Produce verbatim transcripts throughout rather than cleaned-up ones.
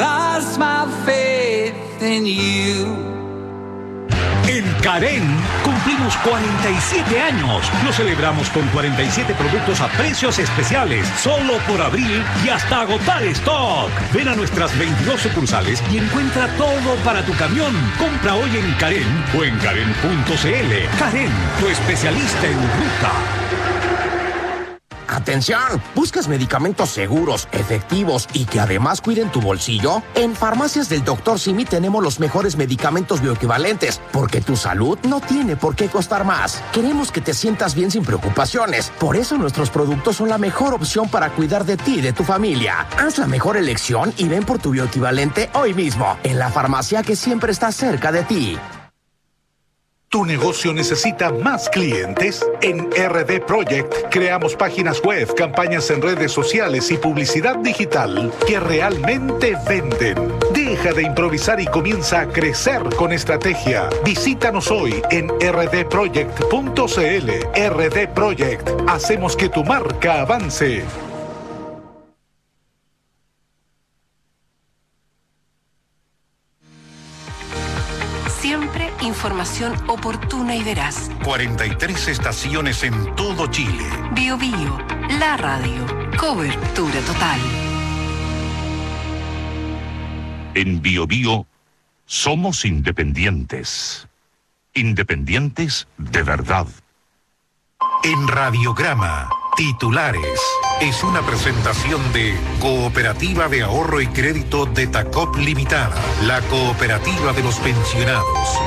lost my faith in you. En Karen cumplimos cuarenta y siete años. Lo celebramos con cuarenta y siete productos a precios especiales, solo por abril y hasta agotar stock. Ven a nuestras veintidós sucursales y encuentra todo para tu camión. Compra hoy en Karen o en karen punto c l. Karen, tu especialista en ruta. ¡Atención! ¿Buscas medicamentos seguros, efectivos y que además cuiden tu bolsillo? En Farmacias del doctor Simi tenemos los mejores medicamentos bioequivalentes, porque tu salud no tiene por qué costar más. Queremos que te sientas bien sin preocupaciones. Por eso nuestros productos son la mejor opción para cuidar de ti y de tu familia. Haz la mejor elección y ven por tu bioequivalente hoy mismo, en la farmacia que siempre está cerca de ti. ¿Tu negocio necesita más clientes? En R D Project creamos páginas web, campañas en redes sociales y publicidad digital que realmente venden. Deja de improvisar y comienza a crecer con estrategia. Visítanos hoy en r d project punto c l. R D Project. Hacemos que tu marca avance. Siempre información oportuna y veraz. cuarenta y tres estaciones en todo Chile. Bio Bio, la radio. Cobertura total. En Bio Bio somos independientes. Independientes de verdad. En Radiograma, titulares. Es una presentación de Cooperativa de Ahorro y Crédito de Tacop Limitada, la cooperativa de los pensionados.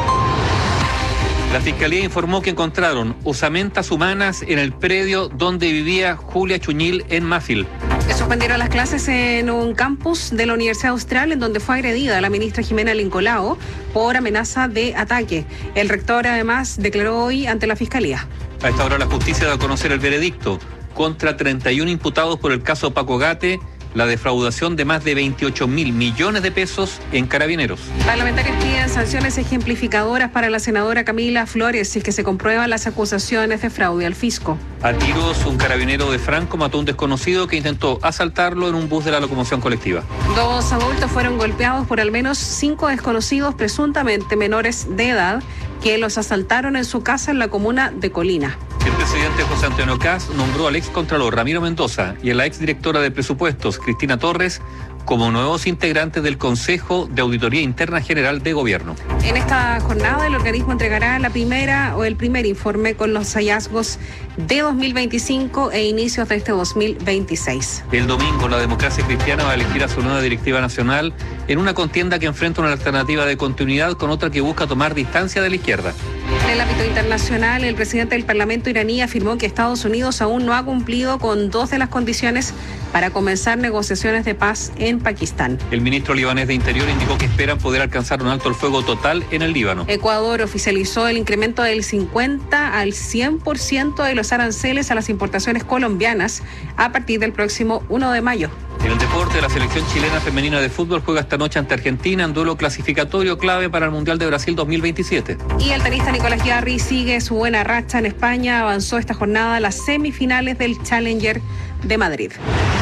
La Fiscalía informó que encontraron osamentas humanas en el predio donde vivía Julia Chuñil en Mafil. Se suspendieron las clases en un campus de la Universidad Austral en donde fue agredida la ministra Jimena Lincolao por amenaza de ataque. El rector además declaró hoy ante la Fiscalía. A esta hora la justicia da a conocer el veredicto contra treinta y uno imputados por el caso Paco Gate, la defraudación de más de veintiocho mil millones de pesos en Carabineros. Parlamentarios piden sanciones ejemplificadoras para la senadora Camila Flores si es que se comprueban las acusaciones de fraude al fisco. A tiros, un carabinero de Franco mató a un desconocido que intentó asaltarlo en un bus de la locomoción colectiva. Dos adultos fueron golpeados por al menos cinco desconocidos presuntamente menores de edad que los asaltaron en su casa en la comuna de Colina. El presidente José Antonio Kast nombró al excontralor Ramiro Mendoza y a la exdirectora de presupuestos Cristina Torres como nuevos integrantes del Consejo de Auditoría Interna General de Gobierno. En esta jornada el organismo entregará la primera o el primer informe con los hallazgos de dos mil veinticinco e inicios de este dos mil veintiséis. El domingo la democracia cristiana va a elegir a su nueva directiva nacional en una contienda que enfrenta una alternativa de continuidad con otra que busca tomar distancia de la izquierda. En el ámbito internacional, el presidente del Parlamento iraní afirmó que Estados Unidos aún no ha cumplido con dos de las condiciones para comenzar negociaciones de paz en Pakistán. El ministro libanés de Interior indicó que esperan poder alcanzar un alto el fuego total en el Líbano. Ecuador oficializó el incremento del cincuenta al cien por ciento de los aranceles a las importaciones colombianas a partir del próximo primero de mayo. En el deporte, la selección chilena femenina de fútbol juega esta noche ante Argentina en duelo clasificatorio clave para el Mundial de Brasil dos mil veintisiete. Y el tenista Nicolás Jarry sigue su buena racha en España. Avanzó esta jornada a las semifinales del Challenger de Madrid.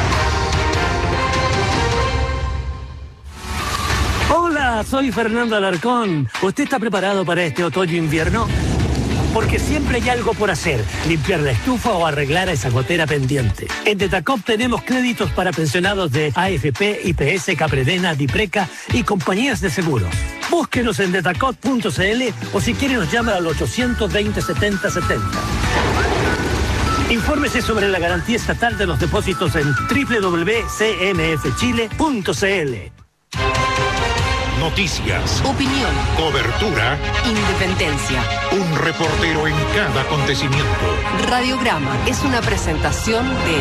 Hola, soy Fernando Alarcón. ¿Usted está preparado para este otoño-invierno? Porque siempre hay algo por hacer, limpiar la estufa o arreglar esa gotera pendiente. En Detacop tenemos créditos para pensionados de A F P, I P S, Capredena, Dipreca y compañías de seguros. Búsquenos en detacop punto c l o si quiere nos llama al ochocientos veinte, setenta setenta. Infórmese sobre la garantía estatal de los depósitos en doble u doble u doble u punto c m f chile punto c l. Noticias, opinión, cobertura, independencia. Un reportero en cada acontecimiento. Radiograma es una presentación de...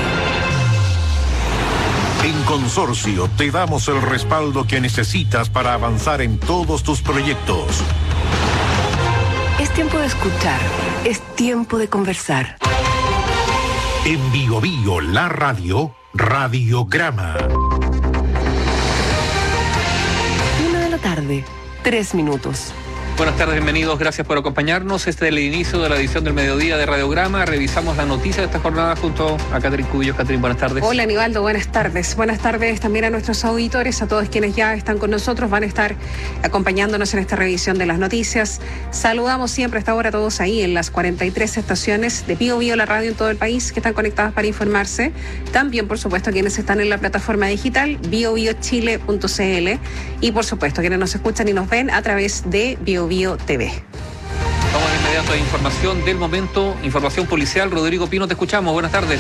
En Consorcio te damos el respaldo que necesitas para avanzar en todos tus proyectos. Es tiempo de escuchar, es tiempo de conversar. En Bio Bio, la radio, Radiograma. Una de la tarde, tres minutos. Buenas tardes, bienvenidos, gracias por acompañarnos. Este es el inicio de la edición del mediodía de Radiograma. Revisamos las noticias de esta jornada junto a Catherine Cubillos. Catherine, buenas tardes. Hola, Aníbaldo, buenas tardes. Buenas tardes también a nuestros auditores, a todos quienes ya están con nosotros, van a estar acompañándonos en esta revisión de las noticias. Saludamos siempre a esta hora a todos ahí en las cuarenta y tres estaciones de Bio Bio, la radio en todo el país, que están conectadas para informarse. También, por supuesto, quienes están en la plataforma digital bio bio chile punto c l y, por supuesto, quienes nos escuchan y nos ven a través de Bio Bio T V. Vamos de inmediato a información del momento, información policial. Rodrigo Pino, te escuchamos. Buenas tardes.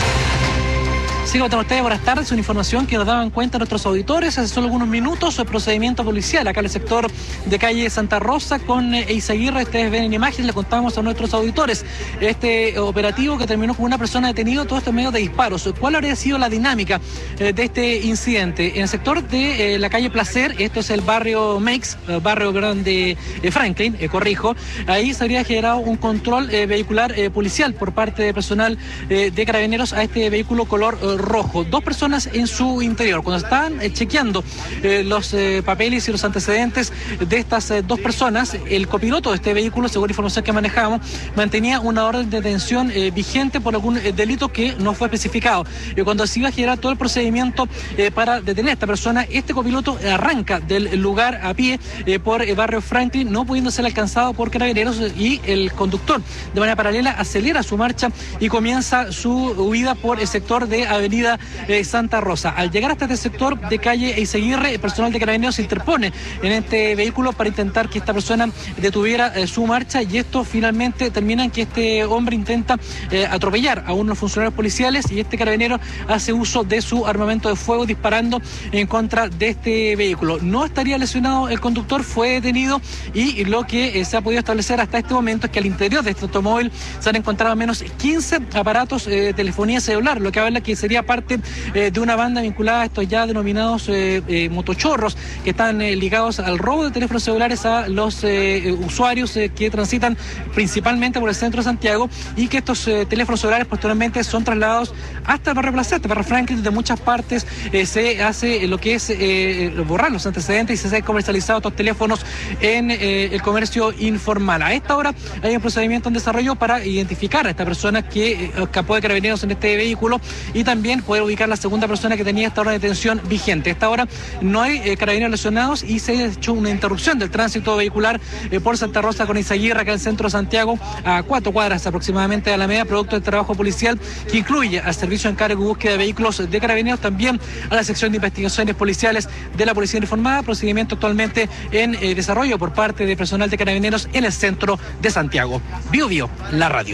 Sí, con ustedes, buenas tardes. Una información que nos daban cuenta nuestros auditores hace solo algunos minutos. El procedimiento policial acá en el sector de calle Santa Rosa con Eizaguirre. Ustedes ven en imágenes, le contamos a nuestros auditores este operativo que terminó con una persona detenida, todo esto en medio de disparos. ¿Cuál habría sido la dinámica eh, de este incidente? En el sector de eh, la calle Placer, esto es el barrio Meix, el barrio grande eh, Franklin, eh, corrijo, ahí se habría generado un control eh, vehicular eh, policial por parte de personal eh, de Carabineros a este vehículo color eh, rojo. Dos personas en su interior. Cuando estaban eh, chequeando eh, los eh, papeles y los antecedentes de estas eh, dos personas, el copiloto de este vehículo, según información que manejamos, mantenía una orden de detención eh, vigente por algún eh, delito que no fue especificado. Y cuando se iba a generar todo el procedimiento eh, para detener a esta persona, este copiloto arranca del lugar a pie eh, por el barrio Franklin, no pudiendo ser alcanzado por Carabineros, y el conductor de manera paralela acelera su marcha y comienza su huida por el sector de Avenida eh, Santa Rosa. Al llegar hasta este sector de calle Eizaguirre, el personal de Carabineros se interpone en este vehículo para intentar que esta persona detuviera eh, su marcha, y esto finalmente termina en que este hombre intenta eh, atropellar a uno de los funcionarios policiales, y este carabinero hace uso de su armamento de fuego disparando en contra de este vehículo. No estaría lesionado el conductor, fue detenido, y lo que eh, se ha podido establecer hasta este momento es que al interior de este automóvil se han encontrado al menos quince aparatos eh, de telefonía celular, lo que habla que sería parte eh, de una banda vinculada a estos ya denominados eh, eh, motochorros, que están eh, ligados al robo de teléfonos celulares a los eh, usuarios eh, que transitan principalmente por el centro de Santiago, y que estos eh, teléfonos celulares posteriormente son trasladados hasta el barrio Placer, el barrio Franklin. De muchas partes eh, se hace lo que es eh, borrar los antecedentes y se han comercializado estos teléfonos en eh, el comercio informal. A esta hora hay un procedimiento en desarrollo para identificar a esta persona que eh, escapó de Carabineros en este vehículo, y también poder ubicar la segunda persona que tenía esta orden de detención vigente. A esta hora no hay eh, carabineros lesionados, y se ha hecho una interrupción del tránsito vehicular eh, por Santa Rosa con Eizaguirre, acá en el centro de Santiago, a cuatro cuadras aproximadamente de Alameda, producto del trabajo policial que incluye al servicio de encargo y búsqueda de vehículos de Carabineros, también a la sección de investigaciones policiales de la Policía Uniformada. Procedimiento actualmente en eh, desarrollo por parte de personal de Carabineros en el centro de Santiago. Bio Bio, la radio.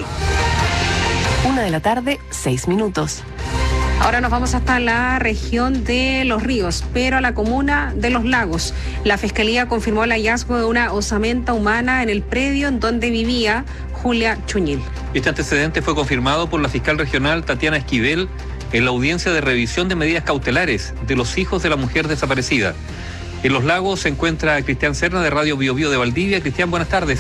Una de la tarde, seis minutos. Ahora nos vamos hasta la región de Los Ríos, pero a la comuna de Los Lagos. La Fiscalía confirmó el hallazgo de una osamenta humana en el predio en donde vivía Julia Chuñil. Este antecedente fue confirmado por la fiscal regional Tatiana Esquivel en la audiencia de revisión de medidas cautelares de los hijos de la mujer desaparecida. En Los Lagos se encuentra Cristian Serna de Radio Bio Bio de Valdivia. Cristian, buenas tardes.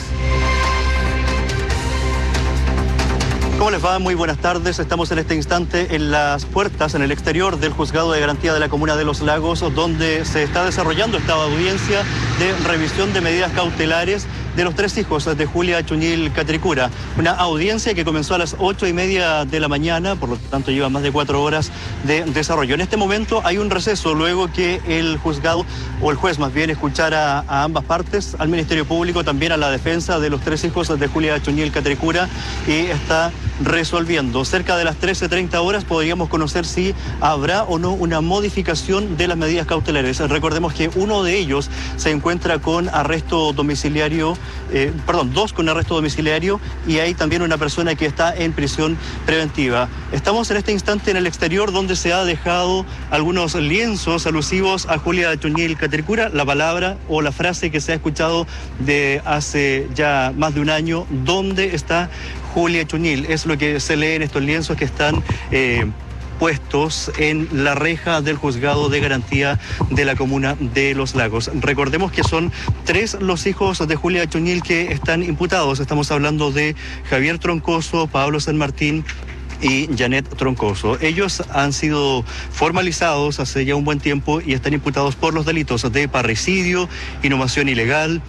¿Cómo les va? Muy buenas tardes. Estamos en este instante en las puertas, en el exterior del Juzgado de Garantía de la Comuna de Los Lagos, donde se está desarrollando esta audiencia de revisión de medidas cautelares de los tres hijos de Julia Chuñil Catricura. Una audiencia que comenzó a las ocho y media de la mañana, por lo tanto lleva más de cuatro horas de desarrollo. En este momento hay un receso luego que el juzgado, o el juez más bien, escuchara a ambas partes, al Ministerio Público, también a la defensa de los tres hijos de Julia Chuñil Catricura, y está resolviendo. Cerca de las trece treinta horas podríamos conocer si habrá o no una modificación de las medidas cautelares. Recordemos que uno de ellos se encuentra con arresto domiciliario, eh, perdón, dos con arresto domiciliario, y hay también una persona que está en prisión preventiva. Estamos en este instante en el exterior, donde se ha dejado algunos lienzos alusivos a Julia Chuñil Catricura, la palabra o la frase que se ha escuchado de hace ya más de un año: ¿dónde está Julia Chuñil? Es lo que se lee en estos lienzos que están eh, puestos en la reja del Juzgado de Garantía de la Comuna de Los Lagos. Recordemos que son tres los hijos de Julia Chuñil que están imputados. Estamos hablando de Javier Troncoso, Pablo San Martín y Janet Troncoso. Ellos han sido formalizados hace ya un buen tiempo y están imputados por los delitos de parricidio, inhumación ilegal,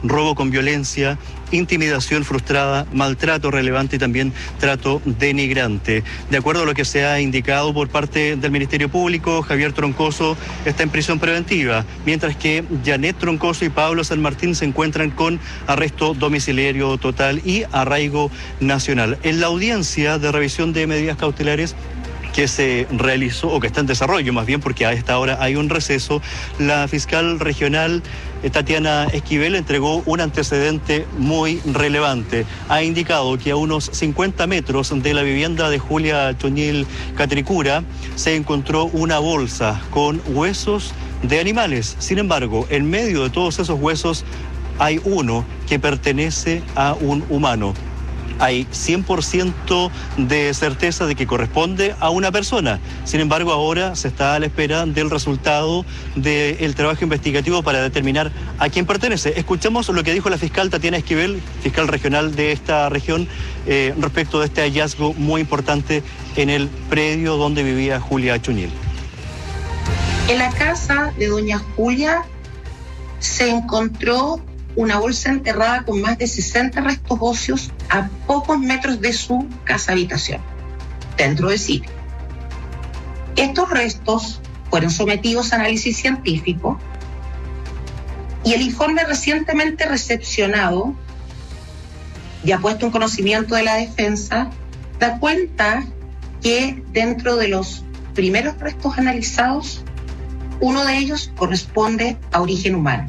robo con violencia, intimidación frustrada, maltrato relevante y también trato denigrante. De acuerdo a lo que se ha indicado por parte del Ministerio Público, Javier Troncoso está en prisión preventiva, mientras que Janet Troncoso y Pablo San Martín se encuentran con arresto domiciliario total y arraigo nacional. En la audiencia de revisión de medidas cautelares que se realizó, o que está en desarrollo más bien, porque a esta hora hay un receso, la fiscal regional Tatiana Esquivel entregó un antecedente muy relevante. Ha indicado que a unos cincuenta metros de la vivienda de Julia Chuñil Catricura se encontró una bolsa con huesos de animales. Sin embargo, en medio de todos esos huesos hay uno que pertenece a un humano. Hay cien por ciento de certeza de que corresponde a una persona. Sin embargo, ahora se está a la espera del resultado del trabajo investigativo para determinar a quién pertenece. Escuchamos lo que dijo la fiscal Tatiana Esquivel, fiscal regional de esta región, eh, respecto de este hallazgo muy importante en el predio donde vivía Julia Chuñil. En la casa de doña Julia se encontró una bolsa enterrada con más de sesenta restos óseos a pocos metros de su casa-habitación, dentro del sitio. Estos restos fueron sometidos a análisis científico y el informe recientemente recepcionado, ya puesto en conocimiento de la defensa, da cuenta que dentro de los primeros restos analizados, uno de ellos corresponde a origen humano.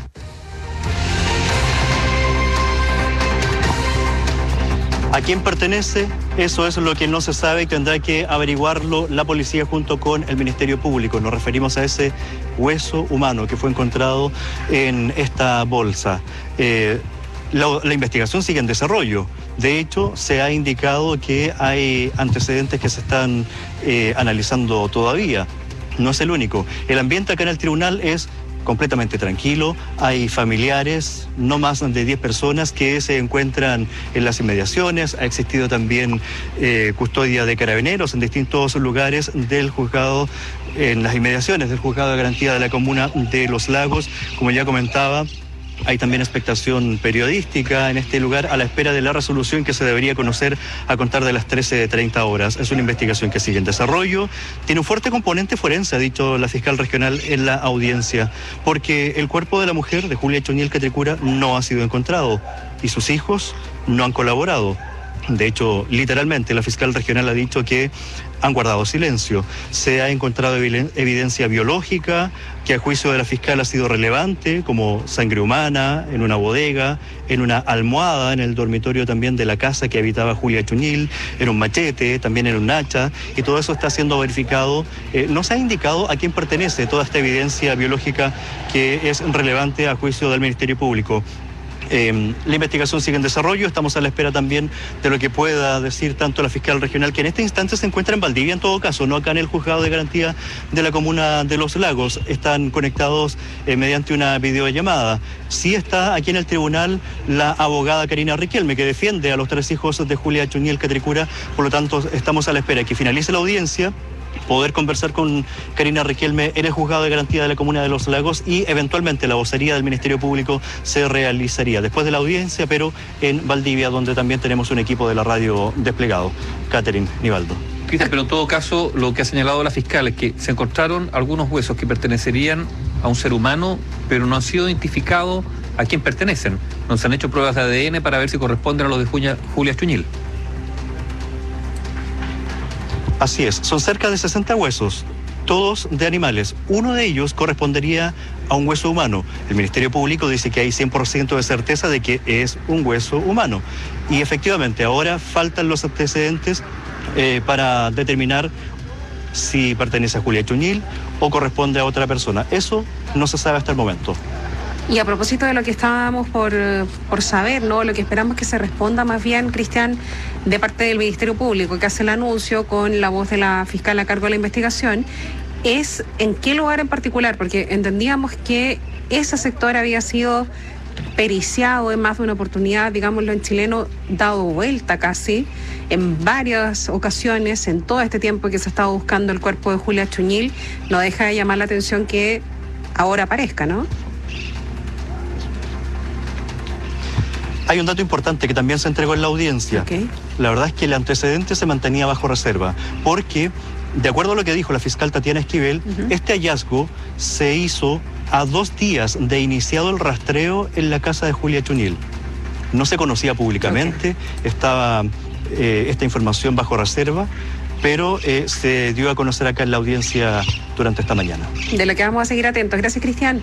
¿A quién pertenece? Eso es lo que no se sabe y tendrá que averiguarlo la policía junto con el Ministerio Público. Nos referimos a ese hueso humano que fue encontrado en esta bolsa. Eh, la, la investigación sigue en desarrollo. De hecho, se ha indicado que hay antecedentes que se están eh, analizando todavía. No es el único. El ambiente acá en el tribunal es completamente tranquilo, hay familiares, no más de diez personas que se encuentran en las inmediaciones, ha existido también eh, custodia de carabineros en distintos lugares del juzgado, en las inmediaciones del juzgado de garantía de la comuna de Los Lagos, como ya comentaba. Hay también expectación periodística en este lugar a la espera de la resolución que se debería conocer a contar de las trece treinta horas. Es una investigación que sigue en desarrollo. Tiene un fuerte componente forense, ha dicho la fiscal regional en la audiencia, porque el cuerpo de la mujer, de Julia Chuñil Catricura, no ha sido encontrado y sus hijos no han colaborado. De hecho, literalmente, la fiscal regional ha dicho que han guardado silencio. Se ha encontrado evidencia biológica que a juicio de la fiscal ha sido relevante, como sangre humana en una bodega, en una almohada en el dormitorio también de la casa que habitaba Julia Chuñil, en un machete, también en un hacha, y todo eso está siendo verificado. Eh, no se ha indicado a quién pertenece toda esta evidencia biológica que es relevante a juicio del Ministerio Público. Eh, la investigación sigue en desarrollo, estamos a la espera también de lo que pueda decir tanto la fiscal regional, que en este instante se encuentra en Valdivia en todo caso, no acá en el juzgado de garantía de la comuna de Los Lagos. Están conectados eh, mediante una videollamada. Sí está aquí en el tribunal la abogada Karina Riquelme, que defiende a los tres hijos de Julia Chuñil Catricura, por lo tanto estamos a la espera de que finalice la audiencia, poder conversar con Karina Riquelme en el juzgado de garantía de la comuna de Los Lagos y eventualmente la vocería del Ministerio Público se realizaría después de la audiencia, pero en Valdivia, donde también tenemos un equipo de la radio desplegado. Catherine Nivaldo. Cristian, pero en todo caso, lo que ha señalado la fiscal es que se encontraron algunos huesos que pertenecerían a un ser humano, pero no han sido identificados a quién pertenecen. No se han hecho pruebas de A D N para ver si corresponden a los de Julia, Julia Chuñil. Así es, son cerca de sesenta huesos, todos de animales. Uno de ellos correspondería a un hueso humano. El Ministerio Público dice que hay cien por ciento de certeza de que es un hueso humano. Y efectivamente, ahora faltan los antecedentes eh, para determinar si pertenece a Julia Chuñil o corresponde a otra persona. Eso no se sabe hasta el momento. Y a propósito de lo que estábamos por, por saber, ¿no? Lo que esperamos que se responda más bien, Cristian, de parte del Ministerio Público, que hace el anuncio con la voz de la fiscal a cargo de la investigación, es en qué lugar en particular, porque entendíamos que ese sector había sido periciado en más de una oportunidad, digámoslo en chileno, dado vuelta casi, en varias ocasiones, en todo este tiempo que se estaba buscando el cuerpo de Julia Chuñil. No deja de llamar la atención que ahora aparezca, ¿no? Hay un dato importante que también se entregó en la audiencia. Okay. La verdad es que el antecedente se mantenía bajo reserva, porque, de acuerdo a lo que dijo la fiscal Tatiana Esquivel, uh-huh. este hallazgo se hizo a dos días de iniciado el rastreo en la casa de Julia Chunil. No se conocía públicamente, okay. estaba eh, esta información bajo reserva, pero eh, se dio a conocer acá en la audiencia durante esta mañana. De lo que vamos a seguir atentos. Gracias, Cristian.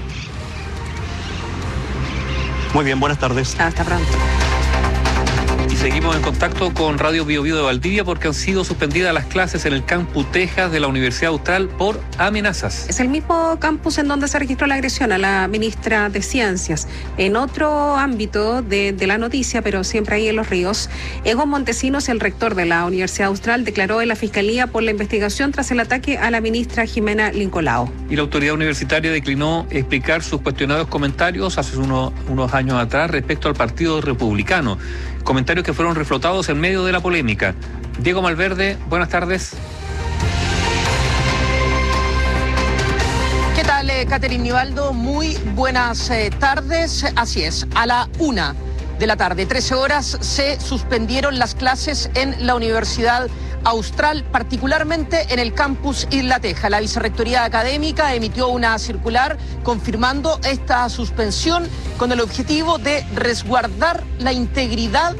Muy bien, buenas tardes. Hasta pronto. Y seguimos en contacto con Radio Bio Bio de Valdivia porque han sido suspendidas las clases en el campus Texas de la Universidad Austral por amenazas. Es el mismo campus en donde se registró la agresión a la ministra de Ciencias. En otro ámbito de, de la noticia, pero siempre ahí en Los Ríos, Egon Montesinos, el rector de la Universidad Austral, declaró en la Fiscalía por la investigación tras el ataque a la ministra Jimena Lincolao. Y la autoridad universitaria declinó explicar sus cuestionados comentarios hace unos, unos años atrás respecto al Partido Republicano. Comentarios que fueron reflotados en medio de la polémica. Diego Malverde, buenas tardes. ¿Qué tal, eh, Catherine Nivaldo? Muy buenas eh, tardes. Así es, a la una de la tarde, trece horas, se suspendieron las clases en la Universidad Austral, particularmente en el campus Isla Teja. La Vicerrectoría Académica emitió una circular confirmando esta suspensión con el objetivo de resguardar la integridad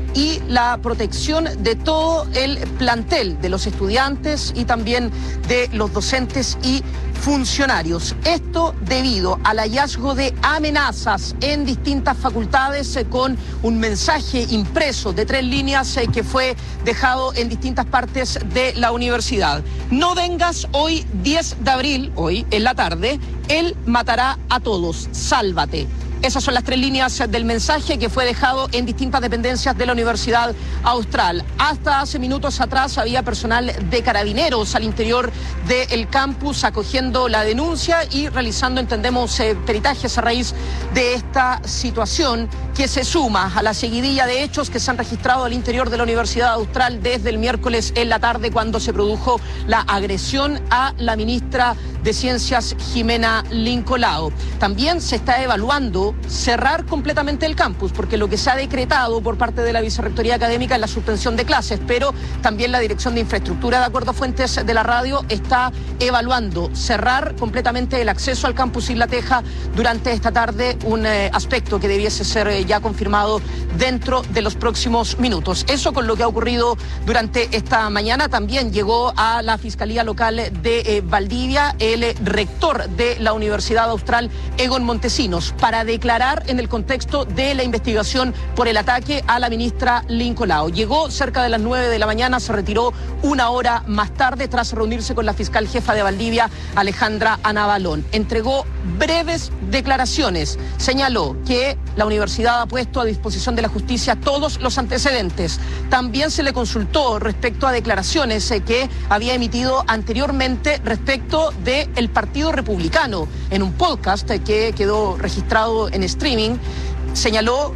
y la protección de todo el plantel, de los estudiantes y también de los docentes y funcionarios. Esto debido al hallazgo de amenazas en distintas facultades eh, con un mensaje impreso de tres líneas eh, que fue dejado en distintas partes de la universidad. No vengas hoy diez de abril, hoy en la tarde, él matará a todos, sálvate. Esas son las tres líneas del mensaje que fue dejado en distintas dependencias de la Universidad Austral. Hasta hace minutos atrás había personal de carabineros al interior del campus acogiendo la denuncia y realizando, entendemos, eh, peritajes a raíz de esta situación que se suma a la seguidilla de hechos que se han registrado al interior de la Universidad Austral desde el miércoles en la tarde cuando se produjo la agresión a la ministra de Ciencias, Jimena Lincolao. También se está evaluando cerrar completamente el campus, porque lo que se ha decretado por parte de la Vicerrectoría Académica es la suspensión de clases, pero también la Dirección de Infraestructura, de acuerdo a fuentes de la radio, está evaluando cerrar completamente el acceso al campus Isla Teja durante esta tarde, un eh, aspecto que debiese ser eh, ya confirmado dentro de los próximos minutos. Eso con lo que ha ocurrido durante esta mañana. También llegó a la Fiscalía Local de eh, Valdivia el eh, rector de la Universidad Austral, Egon Montesinos, para declarar en el contexto de la investigación por el ataque a la ministra Lincolao. Llegó cerca de las nueve de la mañana, se retiró una hora más tarde tras reunirse con la fiscal jefa de Valdivia, Alejandra Anabalón. Entregó breves declaraciones. Señaló que la universidad ha puesto a disposición de la justicia todos los antecedentes. También se le consultó respecto a declaraciones eh, que había emitido anteriormente respecto del Partido Republicano. En un podcast eh, que quedó registrado en streaming, señaló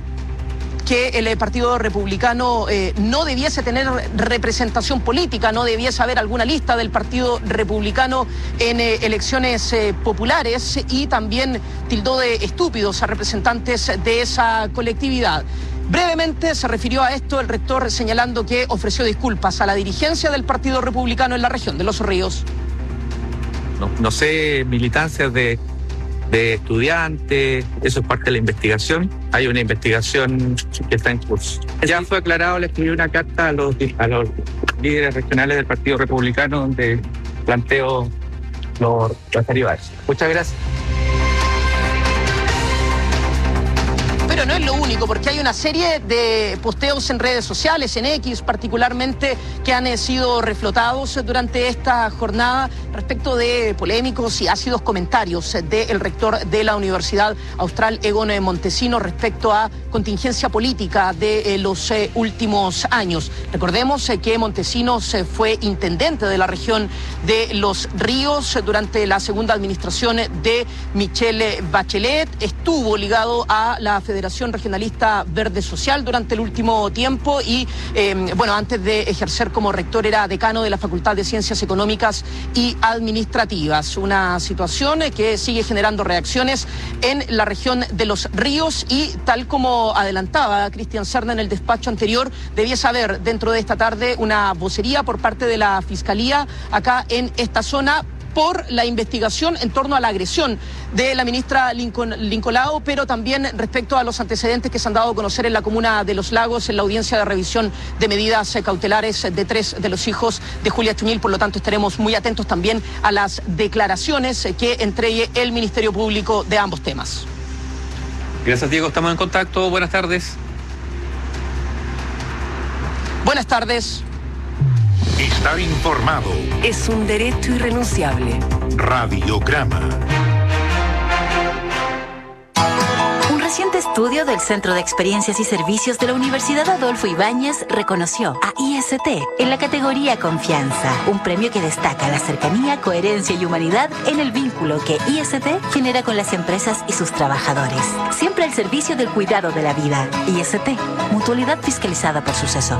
que el Partido Republicano eh, no debiese tener representación política, no debiese haber alguna lista del Partido Republicano en eh, elecciones eh, populares, y también tildó de estúpidos a representantes de esa colectividad. Brevemente se refirió a esto el rector, señalando que ofreció disculpas a la dirigencia del Partido Republicano en la región de Los Ríos. No, no sé, militancias de de estudiantes, eso es parte de la investigación. Hay una investigación que está en curso. Ya fue aclarado, le escribí una carta a los, a los líderes regionales del Partido Republicano donde planteo los referidos a eso. Muchas gracias. Pero no es lo único, porque hay una serie de posteos en redes sociales, en X particularmente, que han sido reflotados durante esta jornada respecto de polémicos y ácidos comentarios del rector de la Universidad Austral, Egon Montesinos, respecto a contingencia política de los últimos años. Recordemos que Montesinos fue intendente de la región de Los Ríos durante la segunda administración de Michelle Bachelet, estuvo ligado a la Federación Regionalista lista verde social durante el último tiempo y, eh, bueno, antes de ejercer como rector era decano de la Facultad de Ciencias Económicas y Administrativas. Una situación que sigue generando reacciones en la región de Los Ríos y, tal como adelantaba Cristian Serna en el despacho anterior, debiese haber dentro de esta tarde una vocería por parte de la Fiscalía acá en esta zona por la investigación en torno a la agresión de la ministra Lincoln, Lincolao, pero también respecto a los antecedentes que se han dado a conocer en la comuna de Los Lagos en la audiencia de revisión de medidas cautelares de tres de los hijos de Julia Chuñil. Por lo tanto, estaremos muy atentos también a las declaraciones que entregue el Ministerio Público de ambos temas. Gracias, Diego. Estamos en contacto. Buenas tardes. Buenas tardes. Estar informado es un derecho irrenunciable. Radiograma. Un reciente estudio del Centro de Experiencias y Servicios de la Universidad Adolfo Ibáñez reconoció a I S T en la categoría Confianza, un premio que destaca la cercanía, coherencia y humanidad en el vínculo que I S T genera con las empresas y sus trabajadores. Siempre al servicio del cuidado de la vida. I S T, mutualidad fiscalizada por Suceso.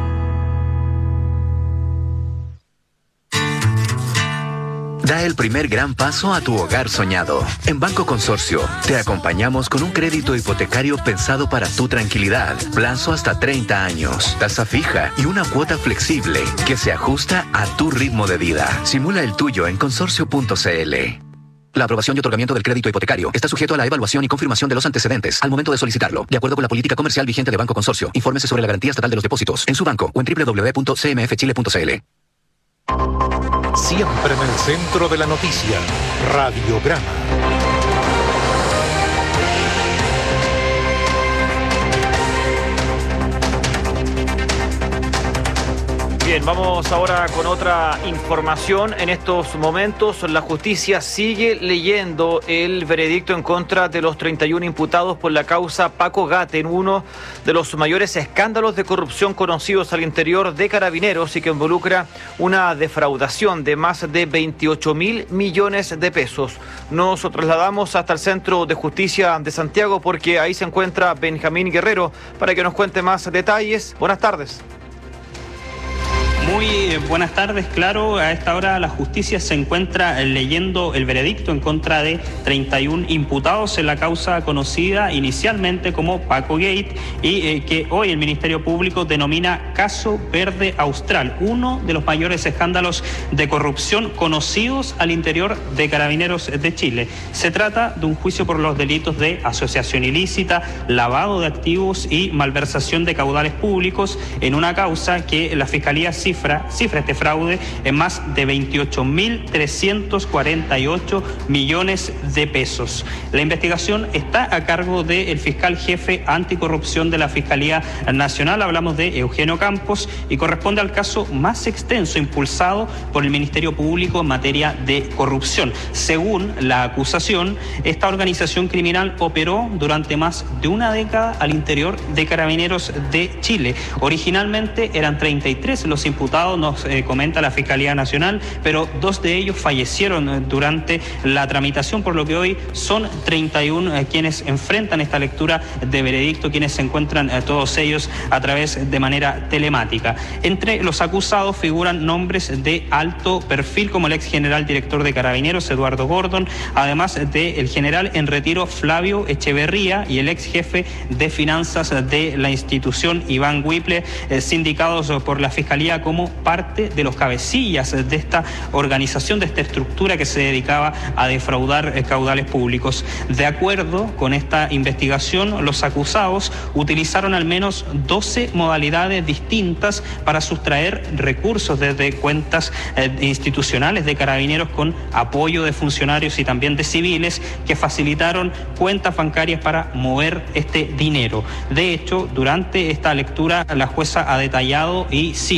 Da el primer gran paso a tu hogar soñado. En Banco Consorcio, te acompañamos con un crédito hipotecario pensado para tu tranquilidad. Plazo hasta treinta años, tasa fija y una cuota flexible que se ajusta a tu ritmo de vida. Simula el tuyo en consorcio punto c l. La aprobación y otorgamiento del crédito hipotecario está sujeto a la evaluación y confirmación de los antecedentes al momento de solicitarlo, de acuerdo con la política comercial vigente de Banco Consorcio. Infórmese sobre la garantía estatal de los depósitos en su banco o en doble u doble u doble u punto c m f chile punto c l. Siempre en el centro de la noticia, Radiograma. Bien, vamos ahora con otra información. En estos momentos la justicia sigue leyendo el veredicto en contra de los treinta y uno imputados por la causa Paco Gate, en uno de los mayores escándalos de corrupción conocidos al interior de Carabineros y que involucra una defraudación de más de veintiocho mil millones de pesos. Nos trasladamos hasta el Centro de Justicia de Santiago porque ahí se encuentra Benjamín Guerrero para que nos cuente más detalles. Buenas tardes. Muy buenas tardes, claro, a esta hora la justicia se encuentra leyendo el veredicto en contra de treinta y uno imputados en la causa conocida inicialmente como Paco Gate y eh, que hoy el Ministerio Público denomina Caso Verde Austral, uno de los mayores escándalos de corrupción conocidos al interior de Carabineros de Chile. Se trata de un juicio por los delitos de asociación ilícita, lavado de activos y malversación de caudales públicos en una causa que la Fiscalía cifra Cifra, cifra este fraude en más de veintiocho mil trescientos cuarenta y ocho millones de pesos. La investigación está a cargo del fiscal jefe anticorrupción de la Fiscalía Nacional, hablamos de Eugenio Campos, y corresponde al caso más extenso impulsado por el Ministerio Público en materia de corrupción. Según la acusación, esta organización criminal operó durante más de una década al interior de Carabineros de Chile. Originalmente eran treinta y tres los imputados, nos eh, comenta la Fiscalía Nacional, pero dos de ellos fallecieron eh, durante la tramitación, por lo que hoy son treinta y uno eh, quienes enfrentan esta lectura de veredicto, quienes se encuentran eh, todos ellos a través de manera telemática. Entre los acusados figuran nombres de alto perfil como el ex general director de Carabineros, Eduardo Gordon, además del general en retiro Flavio Echeverría y el ex jefe de finanzas de la institución Iván Whipple, eh, sindicados por la Fiscalía como como parte de los cabecillas de esta organización, de esta estructura que se dedicaba a defraudar caudales públicos. De acuerdo con esta investigación, los acusados utilizaron al menos doce modalidades distintas para sustraer recursos desde cuentas eh, institucionales de Carabineros con apoyo de funcionarios y también de civiles que facilitaron cuentas bancarias para mover este dinero. De hecho, durante esta lectura, la jueza ha detallado, y cito,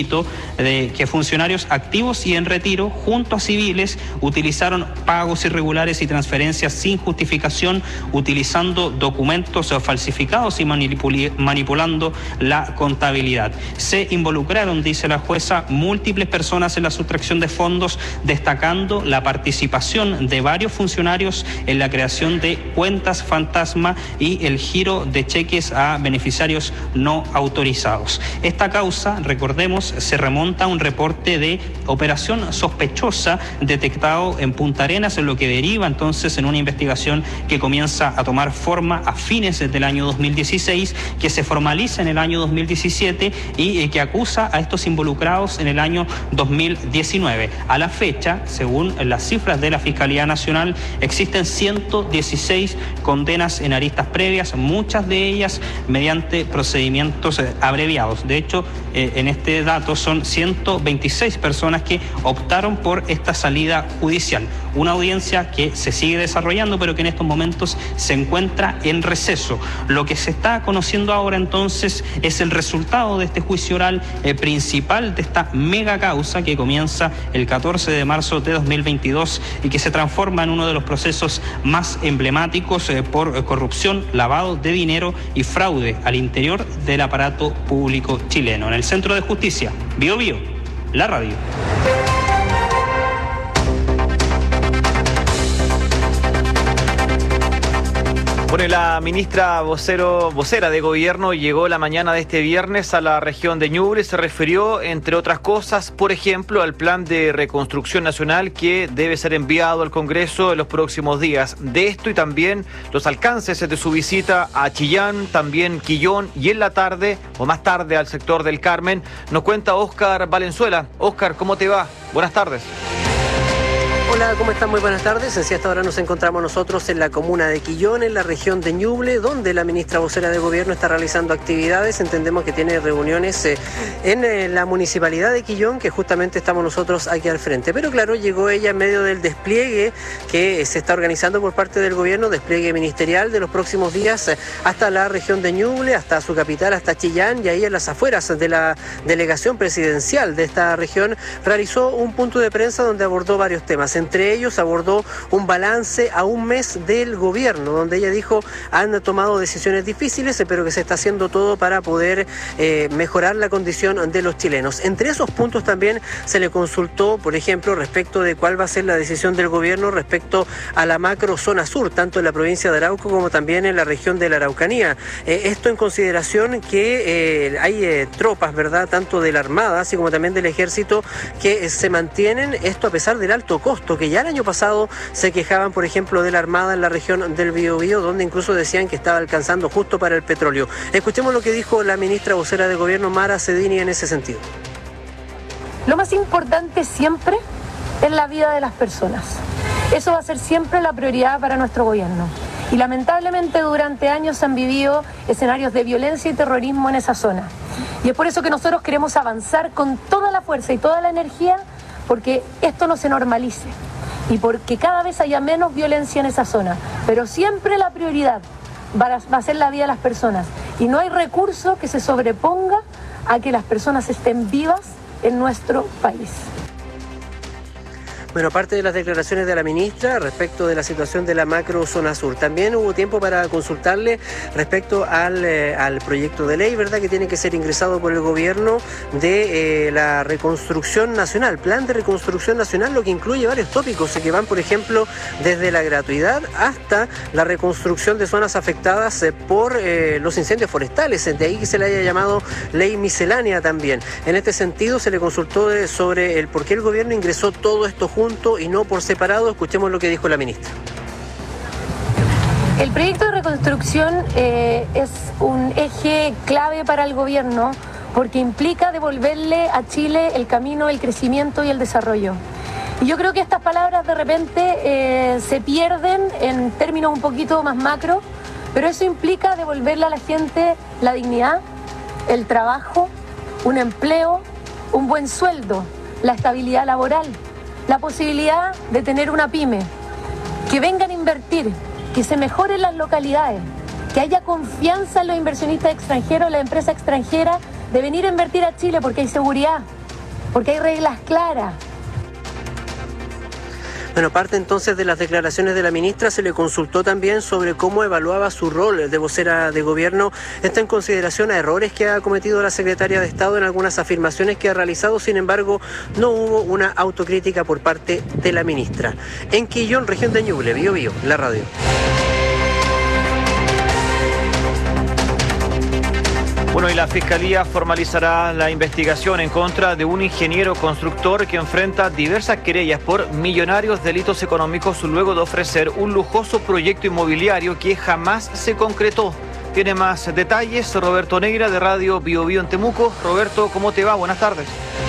de que funcionarios activos y en retiro, junto a civiles, utilizaron pagos irregulares y transferencias sin justificación, utilizando documentos falsificados y manipulando la contabilidad. Se involucraron, dice la jueza, múltiples personas en la sustracción de fondos, destacando la participación de varios funcionarios en la creación de cuentas fantasma y el giro de cheques a beneficiarios no autorizados. Esta causa, recordemos, se remonta a un reporte de operación sospechosa detectado en Punta Arenas, en lo que deriva entonces en una investigación que comienza a tomar forma a fines del año dos mil dieciséis, que se formaliza en el año dos mil diecisiete y eh, que acusa a estos involucrados en el año dos mil diecinueve. A la fecha, según las cifras de la Fiscalía Nacional, existen ciento dieciséis condenas en aristas previas, muchas de ellas mediante procedimientos eh, abreviados. De hecho, eh, en este dato son ciento veintiséis personas que optaron por esta salida judicial. Una audiencia que se sigue desarrollando, pero que en estos momentos se encuentra en receso. Lo que se está conociendo ahora entonces es el resultado de este juicio oral eh, principal de esta mega causa que comienza el catorce de marzo de dos mil veintidós y que se transforma en uno de los procesos más emblemáticos eh, por eh, corrupción, lavado de dinero y fraude al interior del aparato público chileno. En el Centro de Justicia, Bio Bio, la radio. Bueno, la ministra vocero, vocera de Gobierno llegó la mañana de este viernes a la región de Ñuble. Se refirió, entre otras cosas, por ejemplo, al plan de reconstrucción nacional que debe ser enviado al Congreso en los próximos días. De esto y también los alcances de su visita a Chillán, también Quillón y en la tarde, o más tarde, al sector del Carmen, nos cuenta Óscar Valenzuela. Óscar, ¿cómo te va? Buenas tardes. Hola, ¿cómo están? Muy buenas tardes. Así hasta ahora nos encontramos nosotros en la comuna de Quillón, en la región de Ñuble, donde la ministra vocera de Gobierno está realizando actividades. Entendemos que tiene reuniones eh, en eh, la municipalidad de Quillón, que justamente estamos nosotros aquí al frente. Pero claro, llegó ella en medio del despliegue que eh, se está organizando por parte del Gobierno, despliegue ministerial de los próximos días eh, hasta la región de Ñuble, hasta su capital, hasta Chillán, y ahí en las afueras de la delegación presidencial de esta región realizó un punto de prensa donde abordó varios temas. Entre ellos abordó un balance a un mes del gobierno, donde ella dijo han tomado decisiones difíciles, pero que se está haciendo todo para poder eh, mejorar la condición de los chilenos. Entre esos puntos también se le consultó, por ejemplo, respecto de cuál va a ser la decisión del gobierno respecto a la macro zona sur, tanto en la provincia de Arauco como también en la región de la Araucanía. Eh, esto en consideración que eh, hay eh, tropas, ¿verdad?, tanto de la Armada, así como también del Ejército, que eh, se mantienen, esto a pesar del alto costo, que ya el año pasado se quejaban, por ejemplo, de la Armada en la región del Biobío, donde incluso decían que estaba alcanzando justo para el petróleo. Escuchemos lo que dijo la ministra vocera de Gobierno, Mara Cedini, en ese sentido. Lo más importante siempre es la vida de las personas. Eso va a ser siempre la prioridad para nuestro gobierno. Y lamentablemente durante años se han vivido escenarios de violencia y terrorismo en esa zona. Y es por eso que nosotros queremos avanzar con toda la fuerza y toda la energía, porque esto no se normalice y porque cada vez haya menos violencia en esa zona. Pero siempre la prioridad va a ser la vida de las personas. Y no hay recurso que se sobreponga a que las personas estén vivas en nuestro país. Bueno, aparte de las declaraciones de la ministra respecto de la situación de la macro zona sur, también hubo tiempo para consultarle respecto al, eh, al proyecto de ley, ¿verdad?, que tiene que ser ingresado por el gobierno de eh, la reconstrucción nacional, plan de reconstrucción nacional, lo que incluye varios tópicos que van, por ejemplo, desde la gratuidad hasta la reconstrucción de zonas afectadas eh, por eh, los incendios forestales, de ahí que se le haya llamado ley miscelánea también. En este sentido se le consultó de, sobre el por qué el gobierno ingresó todo esto junto y no por separado. Escuchemos lo que dijo la ministra. El proyecto de reconstrucción eh, es un eje clave para el gobierno porque implica devolverle a Chile el camino, el crecimiento y el desarrollo. Y yo creo que estas palabras de repente eh, se pierden en términos un poquito más macro, pero eso implica devolverle a la gente la dignidad, el trabajo, un empleo, un buen sueldo, la estabilidad laboral, la posibilidad de tener una pyme, que vengan a invertir, que se mejoren las localidades, que haya confianza en los inversionistas extranjeros, la empresa extranjera, de venir a invertir a Chile porque hay seguridad, porque hay reglas claras. Bueno, parte entonces de las declaraciones de la ministra, se le consultó también sobre cómo evaluaba su rol de vocera de gobierno. Está en consideración a errores que ha cometido la secretaria de Estado en algunas afirmaciones que ha realizado, sin embargo, no hubo una autocrítica por parte de la ministra. En Quillón, región de Ñuble, Bío Bío, la radio. Bueno, y la Fiscalía formalizará la investigación en contra de un ingeniero constructor que enfrenta diversas querellas por millonarios delitos económicos luego de ofrecer un lujoso proyecto inmobiliario que jamás se concretó. Tiene más detalles Roberto Neira de Radio Bío Bío en Temuco. Roberto, ¿cómo te va? Buenas tardes.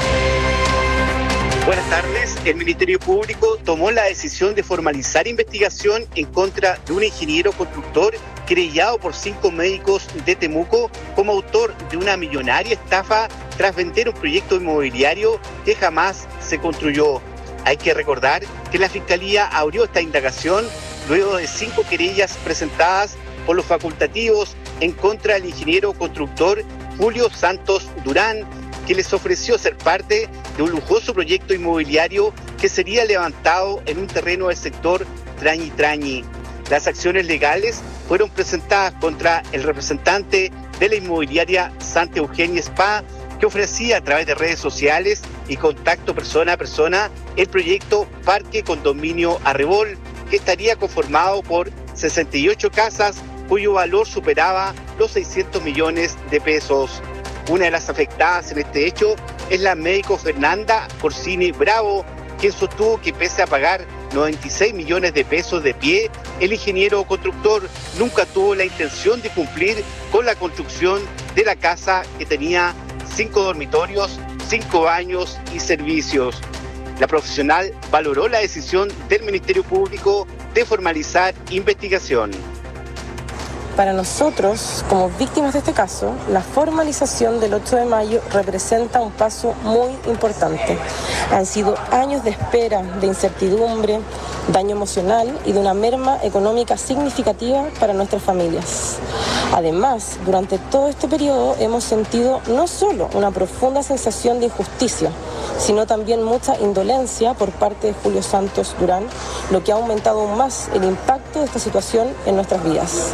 Buenas tardes. El Ministerio Público tomó la decisión de formalizar investigación en contra de un ingeniero constructor querellado por cinco médicos de Temuco como autor de una millonaria estafa tras vender un proyecto inmobiliario que jamás se construyó. Hay que recordar que la Fiscalía abrió esta indagación luego de cinco querellas presentadas por los facultativos en contra del ingeniero constructor Julio Santos Durán, que les ofreció ser parte de un lujoso proyecto inmobiliario que sería levantado en un terreno del sector Trañi Trañi. Las acciones legales fueron presentadas contra el representante de la inmobiliaria Santa Eugenia Spa, que ofrecía a través de redes sociales y contacto persona a persona el proyecto Parque Condominio Arrebol, que estaría conformado por sesenta y ocho casas cuyo valor superaba los seiscientos millones de pesos. Una de las afectadas en este hecho es la médico Fernanda Corsini Bravo, quien sostuvo que pese a pagar noventa y seis millones de pesos de pie, el ingeniero constructor nunca tuvo la intención de cumplir con la construcción de la casa, que tenía cinco dormitorios, cinco baños y servicios. La profesional valoró la decisión del Ministerio Público de formalizar investigación. Para nosotros, como víctimas de este caso, la formalización del ocho de mayo representa un paso muy importante. Han sido años de espera, de incertidumbre, daño emocional y de una merma económica significativa para nuestras familias. Además, durante todo este periodo hemos sentido no solo una profunda sensación de injusticia, sino también mucha indolencia por parte de Julio Santos Durán, lo que ha aumentado aún más el impacto de esta situación en nuestras vidas.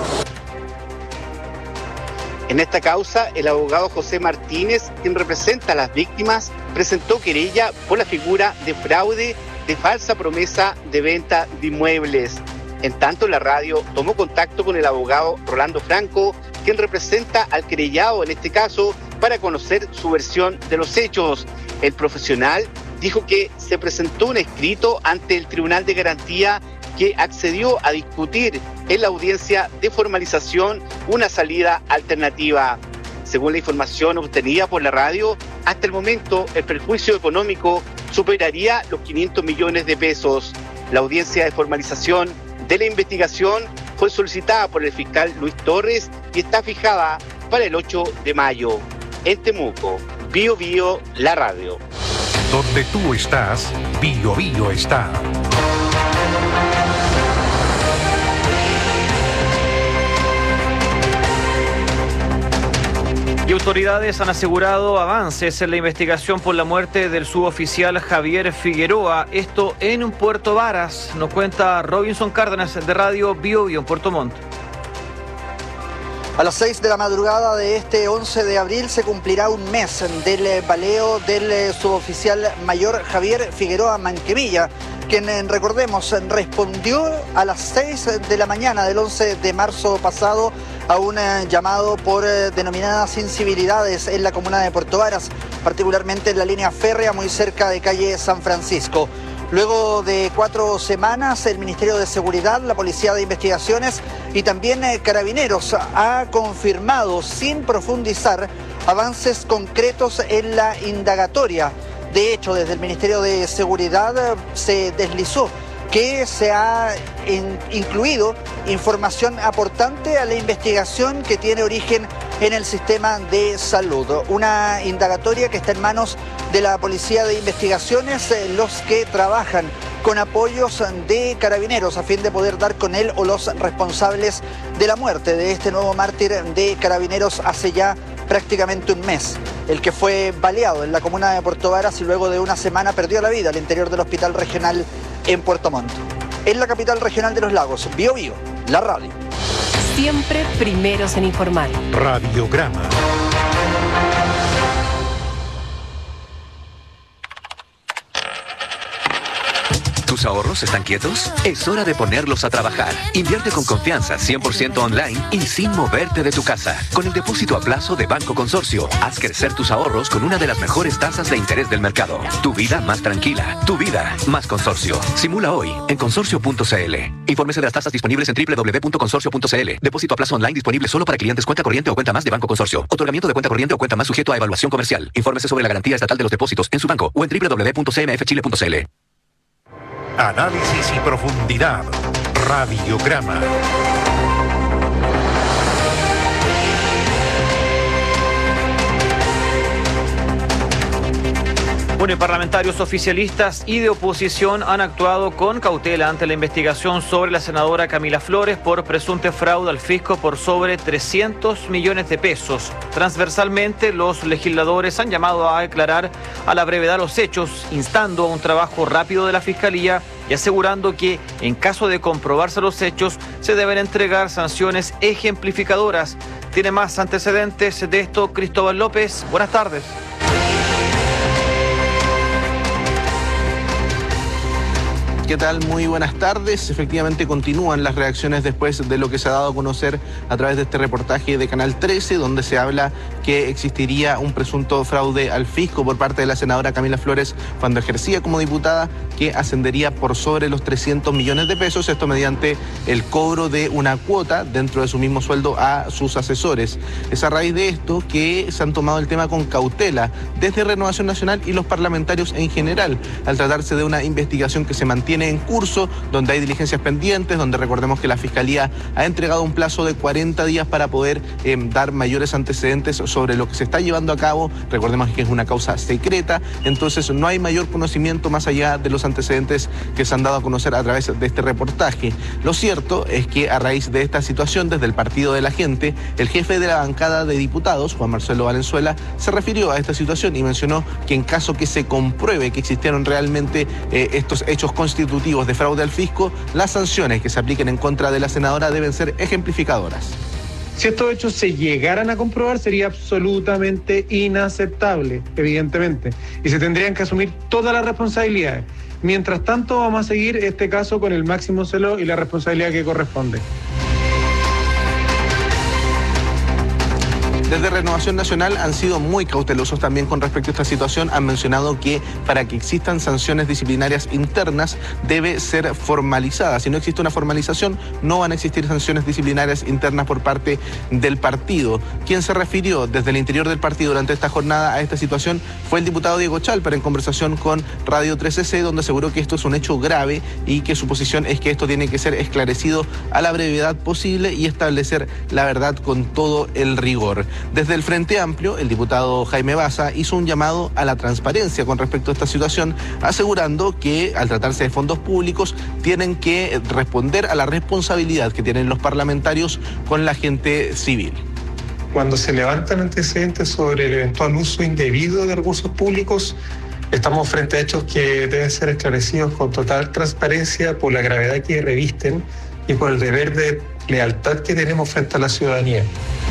En esta causa, el abogado José Martínez, quien representa a las víctimas, presentó querella por la figura de fraude de falsa promesa de venta de inmuebles. En tanto, la radio tomó contacto con el abogado Rolando Franco, quien representa al querellado en este caso, para conocer su versión de los hechos. El profesional dijo que se presentó un escrito ante el Tribunal de Garantía que accedió a discutir en la audiencia de formalización una salida alternativa. Según la información obtenida por la radio, hasta el momento el perjuicio económico superaría los quinientos millones de pesos. La audiencia de formalización de la investigación fue solicitada por el fiscal Luis Torres y está fijada para el ocho de mayo. En Temuco, Bío Bío, la radio. Donde tú estás, Bío Bío está. Y autoridades han asegurado avances en la investigación por la muerte del suboficial Javier Figueroa, esto en Puerto Varas. Nos cuenta Robinson Cárdenas de Radio Bío Bío en Puerto Montt. A las seis de la madrugada de este once de abril se cumplirá un mes del baleo del suboficial mayor Javier Figueroa Manquemilla, quien, recordemos, respondió a las seis de la mañana del once de marzo pasado a un llamado por denominadas incivilidades en la comuna de Puerto Varas, particularmente en la línea férrea muy cerca de calle San Francisco. Luego de cuatro semanas, el Ministerio de Seguridad, la Policía de Investigaciones y también Carabineros ha confirmado, sin profundizar, avances concretos en la indagatoria. De hecho, desde el Ministerio de Seguridad se deslizó que se ha in- incluido información aportante a la investigación que tiene origen en el sistema de salud. Una indagatoria que está en manos de la Policía de Investigaciones, eh, los que trabajan con apoyos de Carabineros a fin de poder dar con él o los responsables de la muerte de este nuevo mártir de Carabineros hace ya prácticamente un mes. El que fue baleado en la comuna de Puerto Varas y luego de una semana perdió la vida al interior del hospital regional en Puerto Montt. En la capital regional de los lagos, Bío Bío, la radio. Siempre primeros en informar. Radiograma. ¿Tus ahorros están quietos? Es hora de ponerlos a trabajar. Invierte con confianza, cien por ciento online y sin moverte de tu casa. Con el depósito a plazo de Banco Consorcio, haz crecer tus ahorros con una de las mejores tasas de interés del mercado. Tu vida más tranquila. Tu vida más Consorcio. Simula hoy en consorcio punto c l. Infórmese de las tasas disponibles en doble u doble u doble u punto consorcio punto c l. Depósito a plazo online disponible solo para clientes cuenta corriente o cuenta más de Banco Consorcio. Otorgamiento de cuenta corriente o cuenta más sujeto a evaluación comercial. Infórmese sobre la garantía estatal de los depósitos en su banco o en doble u doble u doble u punto c m f chile punto c l. Análisis y profundidad. Radiograma. Bueno, parlamentarios oficialistas y de oposición han actuado con cautela ante la investigación sobre la senadora Camila Flores por presunto fraude al fisco por sobre trescientos millones de pesos. Transversalmente, los legisladores han llamado a declarar a la brevedad los hechos, instando a un trabajo rápido de la Fiscalía y asegurando que, en caso de comprobarse los hechos, se deben entregar sanciones ejemplificadoras. Tiene más antecedentes de esto Cristóbal López. Buenas tardes. ¿Qué tal? Muy buenas tardes. Efectivamente continúan las reacciones después de lo que se ha dado a conocer a través de este reportaje de Canal trece, donde se habla que existiría un presunto fraude al fisco por parte de la senadora Camila Flores cuando ejercía como diputada, que ascendería por sobre los trescientos millones de pesos, esto mediante el cobro de una cuota dentro de su mismo sueldo a sus asesores. Es a raíz de esto que se han tomado el tema con cautela desde Renovación Nacional y los parlamentarios en general, al tratarse de una investigación que se mantiene en curso, donde hay diligencias pendientes, donde recordemos que la Fiscalía ha entregado un plazo de cuarenta días para poder eh, dar mayores antecedentes sobre lo que se está llevando a cabo. Recordemos que es una causa secreta, entonces no hay mayor conocimiento más allá de los antecedentes que se han dado a conocer a través de este reportaje. Lo cierto es que a raíz de esta situación, desde el Partido de la Gente, el jefe de la bancada de diputados, Juan Marcelo Valenzuela, se refirió a esta situación y mencionó que en caso que se compruebe que existieron realmente eh, estos hechos constitutivos de fraude al fisco, las sanciones que se apliquen en contra de la senadora deben ser ejemplificadoras. Si estos hechos se llegaran a comprobar, sería absolutamente inaceptable, evidentemente, y se tendrían que asumir todas las responsabilidades. Mientras tanto, vamos a seguir este caso con el máximo celo y la responsabilidad que corresponde. Desde Renovación Nacional han sido muy cautelosos también con respecto a esta situación. Han mencionado que para que existan sanciones disciplinarias internas debe ser formalizada. Si no existe una formalización, no van a existir sanciones disciplinarias internas por parte del partido. Quien se refirió desde el interior del partido durante esta jornada a esta situación fue el diputado Diego Chalper, en conversación con Radio trece C, donde aseguró que esto es un hecho grave y que su posición es que esto tiene que ser esclarecido a la brevedad posible y establecer la verdad con todo el rigor. Desde el Frente Amplio, el diputado Jaime Baza hizo un llamado a la transparencia con respecto a esta situación, asegurando que al tratarse de fondos públicos tienen que responder a la responsabilidad que tienen los parlamentarios con la gente civil. Cuando se levantan antecedentes sobre el eventual uso indebido de recursos públicos, estamos frente a hechos que deben ser esclarecidos con total transparencia por la gravedad que revisten y por el deber de lealtad que tenemos frente a la ciudadanía.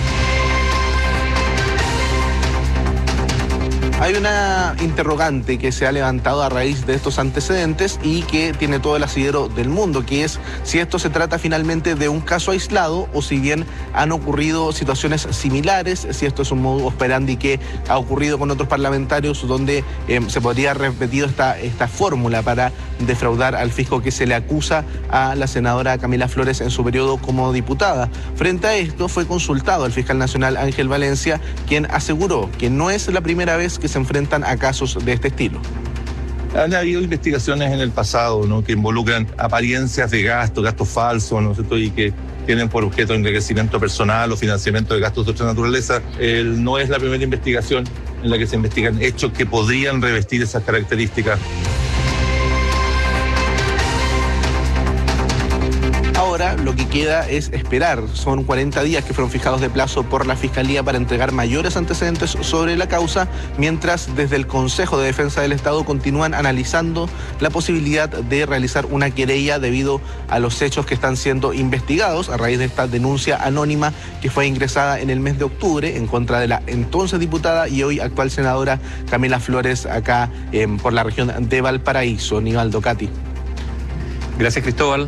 Hay una interrogante que se ha levantado a raíz de estos antecedentes y que tiene todo el asidero del mundo, que es si esto se trata finalmente de un caso aislado o si bien han ocurrido situaciones similares, si esto es un modus operandi que ha ocurrido con otros parlamentarios donde eh, se podría haber repetido esta, esta fórmula para defraudar al fisco que se le acusa a la senadora Camila Flores en su periodo como diputada. Frente a esto fue consultado el fiscal nacional Ángel Valencia, quien aseguró que no es la primera vez que se enfrentan a casos de este estilo. Han habido investigaciones en el pasado, ¿no?, que involucran apariencias de gastos, gastos falsos, ¿no es cierto?, y que tienen por objeto enriquecimiento personal o financiamiento de gastos de otra naturaleza. El, no es la primera investigación en la que se investigan hechos que podrían revestir esas características. ahora lo que queda es esperar. Son cuarenta días que fueron fijados de plazo por la Fiscalía para entregar mayores antecedentes sobre la causa, mientras desde el Consejo de Defensa del Estado continúan analizando la posibilidad de realizar una querella debido a los hechos que están siendo investigados a raíz de esta denuncia anónima que fue ingresada en el mes de octubre en contra de la entonces diputada y hoy actual senadora Camila Flores acá eh, por la región de Valparaíso. Nivaldo, Katy. Gracias, Cristóbal.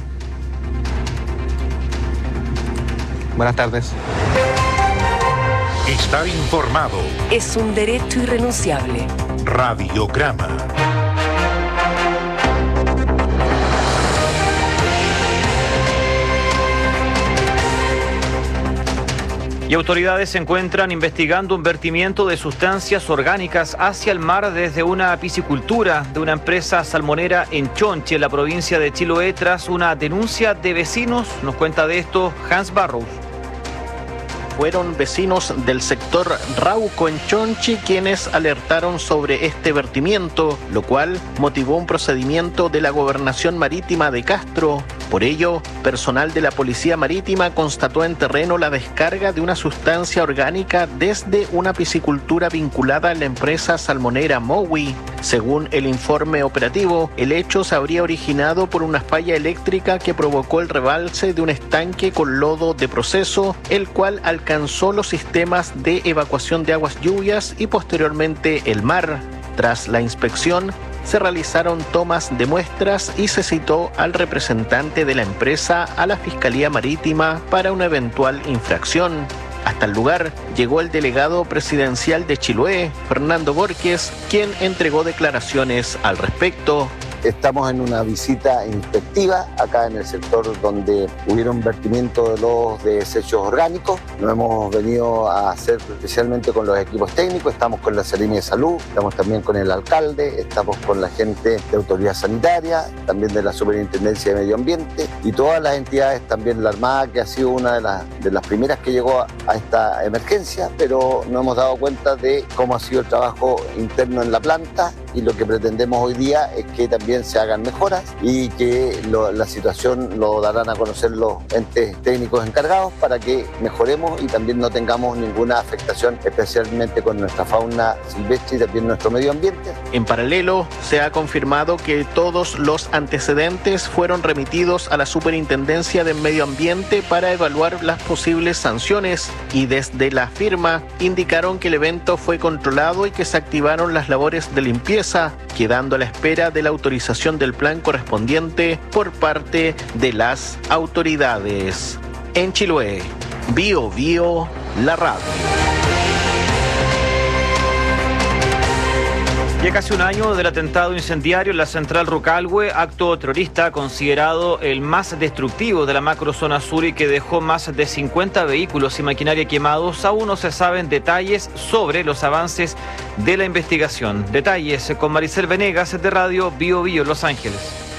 Buenas tardes. Estar informado. Es un derecho irrenunciable. Radiograma. Y autoridades se encuentran investigando un vertimiento de sustancias orgánicas hacia el mar desde una piscicultura de una empresa salmonera en Chonchi, en la provincia de Chiloé, tras una denuncia de vecinos. Nos cuenta de esto Hans Barrows. Fueron vecinos del sector Rauco en Chonchi quienes alertaron sobre este vertimiento, lo cual motivó un procedimiento de la Gobernación Marítima de Castro. Por ello, personal de la Policía Marítima constató en terreno la descarga de una sustancia orgánica desde una piscicultura vinculada a la empresa salmonera Mowi. Según el informe operativo, el hecho se habría originado por una falla eléctrica que provocó el rebalse de un estanque con lodo de proceso, el cual alcanzó los sistemas de evacuación de aguas lluvias y posteriormente el mar. Tras la inspección, se realizaron tomas de muestras y se citó al representante de la empresa a la Fiscalía Marítima para una eventual infracción. Hasta el lugar llegó el delegado presidencial de Chiloé, Fernando Borges, quien entregó declaraciones al respecto. Estamos en una visita inspectiva acá en el sector donde hubieron vertimiento de los desechos orgánicos. Nos hemos venido a hacer especialmente con los equipos técnicos, estamos con la Seremia de Salud, estamos también con el alcalde, estamos con la gente de Autoridad Sanitaria, también de la Superintendencia de Medio Ambiente y todas las entidades, también la Armada, que ha sido una de las, de las primeras que llegó a, a esta emergencia, pero nos hemos dado cuenta de cómo ha sido el trabajo interno en la planta y lo que pretendemos hoy día es que también se hagan mejoras y que lo, la situación lo darán a conocer los entes técnicos encargados para que mejoremos y también no tengamos ninguna afectación, especialmente con nuestra fauna silvestre y también nuestro medio ambiente. En paralelo, se ha confirmado que todos los antecedentes fueron remitidos a la Superintendencia de Medio Ambiente para evaluar las posibles sanciones y desde la firma indicaron que el evento fue controlado y que se activaron las labores de limpieza, quedando a la espera de la autorización del plan correspondiente por parte de las autoridades. En Chiloé, Bio Bio, la radio. Ya casi un año del atentado incendiario en la central Rucalhue, acto terrorista considerado el más destructivo de la macrozona sur y que dejó más de cincuenta vehículos y maquinaria quemados. Aún no se saben detalles sobre los avances de la investigación. Detalles con Maricel Venegas de Radio Bio Bio Los Ángeles.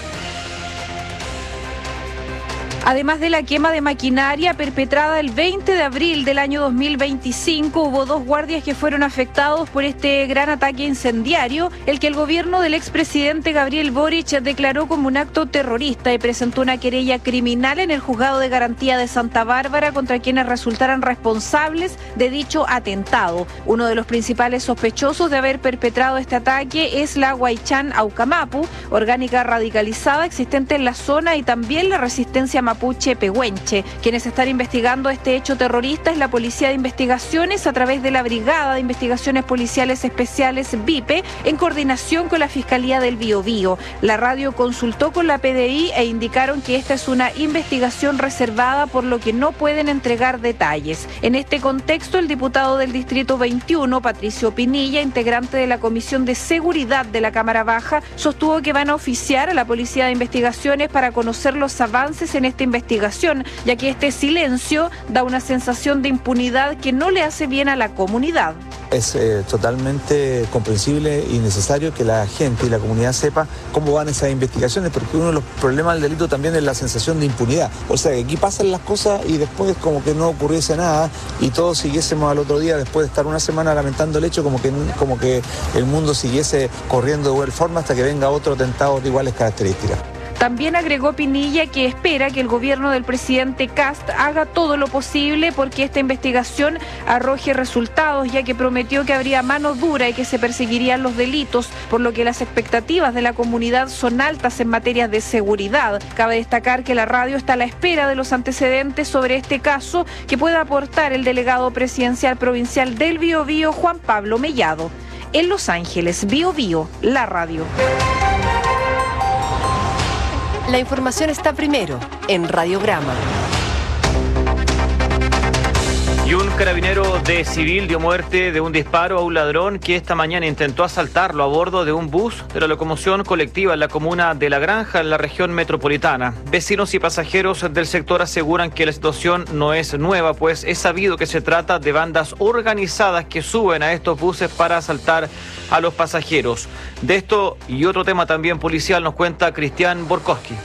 Además de la quema de maquinaria perpetrada el veinte de abril del año dos mil veinticinco, hubo dos guardias que fueron afectados por este gran ataque incendiario, el que el gobierno del expresidente Gabriel Boric declaró como un acto terrorista y presentó una querella criminal en el Juzgado de Garantía de Santa Bárbara contra quienes resultaran responsables de dicho atentado. Uno de los principales sospechosos de haber perpetrado este ataque es la Huaychán Aucamapu, orgánica radicalizada existente en la zona, y también la resistencia mapuche Pehuenche. Quienes están investigando este hecho terrorista es la Policía de Investigaciones a través de la Brigada de Investigaciones Policiales Especiales B I P E en coordinación con la Fiscalía del Biobío. La radio consultó con la P D I e indicaron que esta es una investigación reservada, por lo que no pueden entregar detalles. En este contexto, el diputado del Distrito veintiuno, Patricio Pinilla, integrante de la Comisión de Seguridad de la Cámara Baja, sostuvo que van a oficiar a la Policía de Investigaciones para conocer los avances en esta investigación, ya que este silencio da una sensación de impunidad que no le hace bien a la comunidad. Es eh, totalmente comprensible y necesario que la gente y la comunidad sepa cómo van esas investigaciones, porque uno de los problemas del delito también es la sensación de impunidad. O sea, que aquí pasan las cosas y después como que no ocurriese nada y todos siguiésemos al otro día, después de estar una semana lamentando el hecho, como que, como que el mundo siguiese corriendo de igual forma hasta que venga otro atentado de iguales características. También agregó Pinilla que espera que el gobierno del presidente Kast haga todo lo posible porque esta investigación arroje resultados, ya que prometió que habría mano dura y que se perseguirían los delitos, por lo que las expectativas de la comunidad son altas en materia de seguridad. Cabe destacar que la radio está a la espera de los antecedentes sobre este caso que pueda aportar el delegado presidencial provincial del Biobío, Juan Pablo Mellado. En Los Ángeles, Biobío, la radio. La información está primero en Radiograma. Y un carabinero de civil dio muerte de un disparo a un ladrón que esta mañana intentó asaltarlo a bordo de un bus de la locomoción colectiva en la comuna de La Granja, en la región metropolitana. Vecinos y pasajeros del sector aseguran que la situación no es nueva, pues es sabido que se trata de bandas organizadas que suben a estos buses para asaltar a los pasajeros. De esto y otro tema también policial nos cuenta Cristian Borkowski.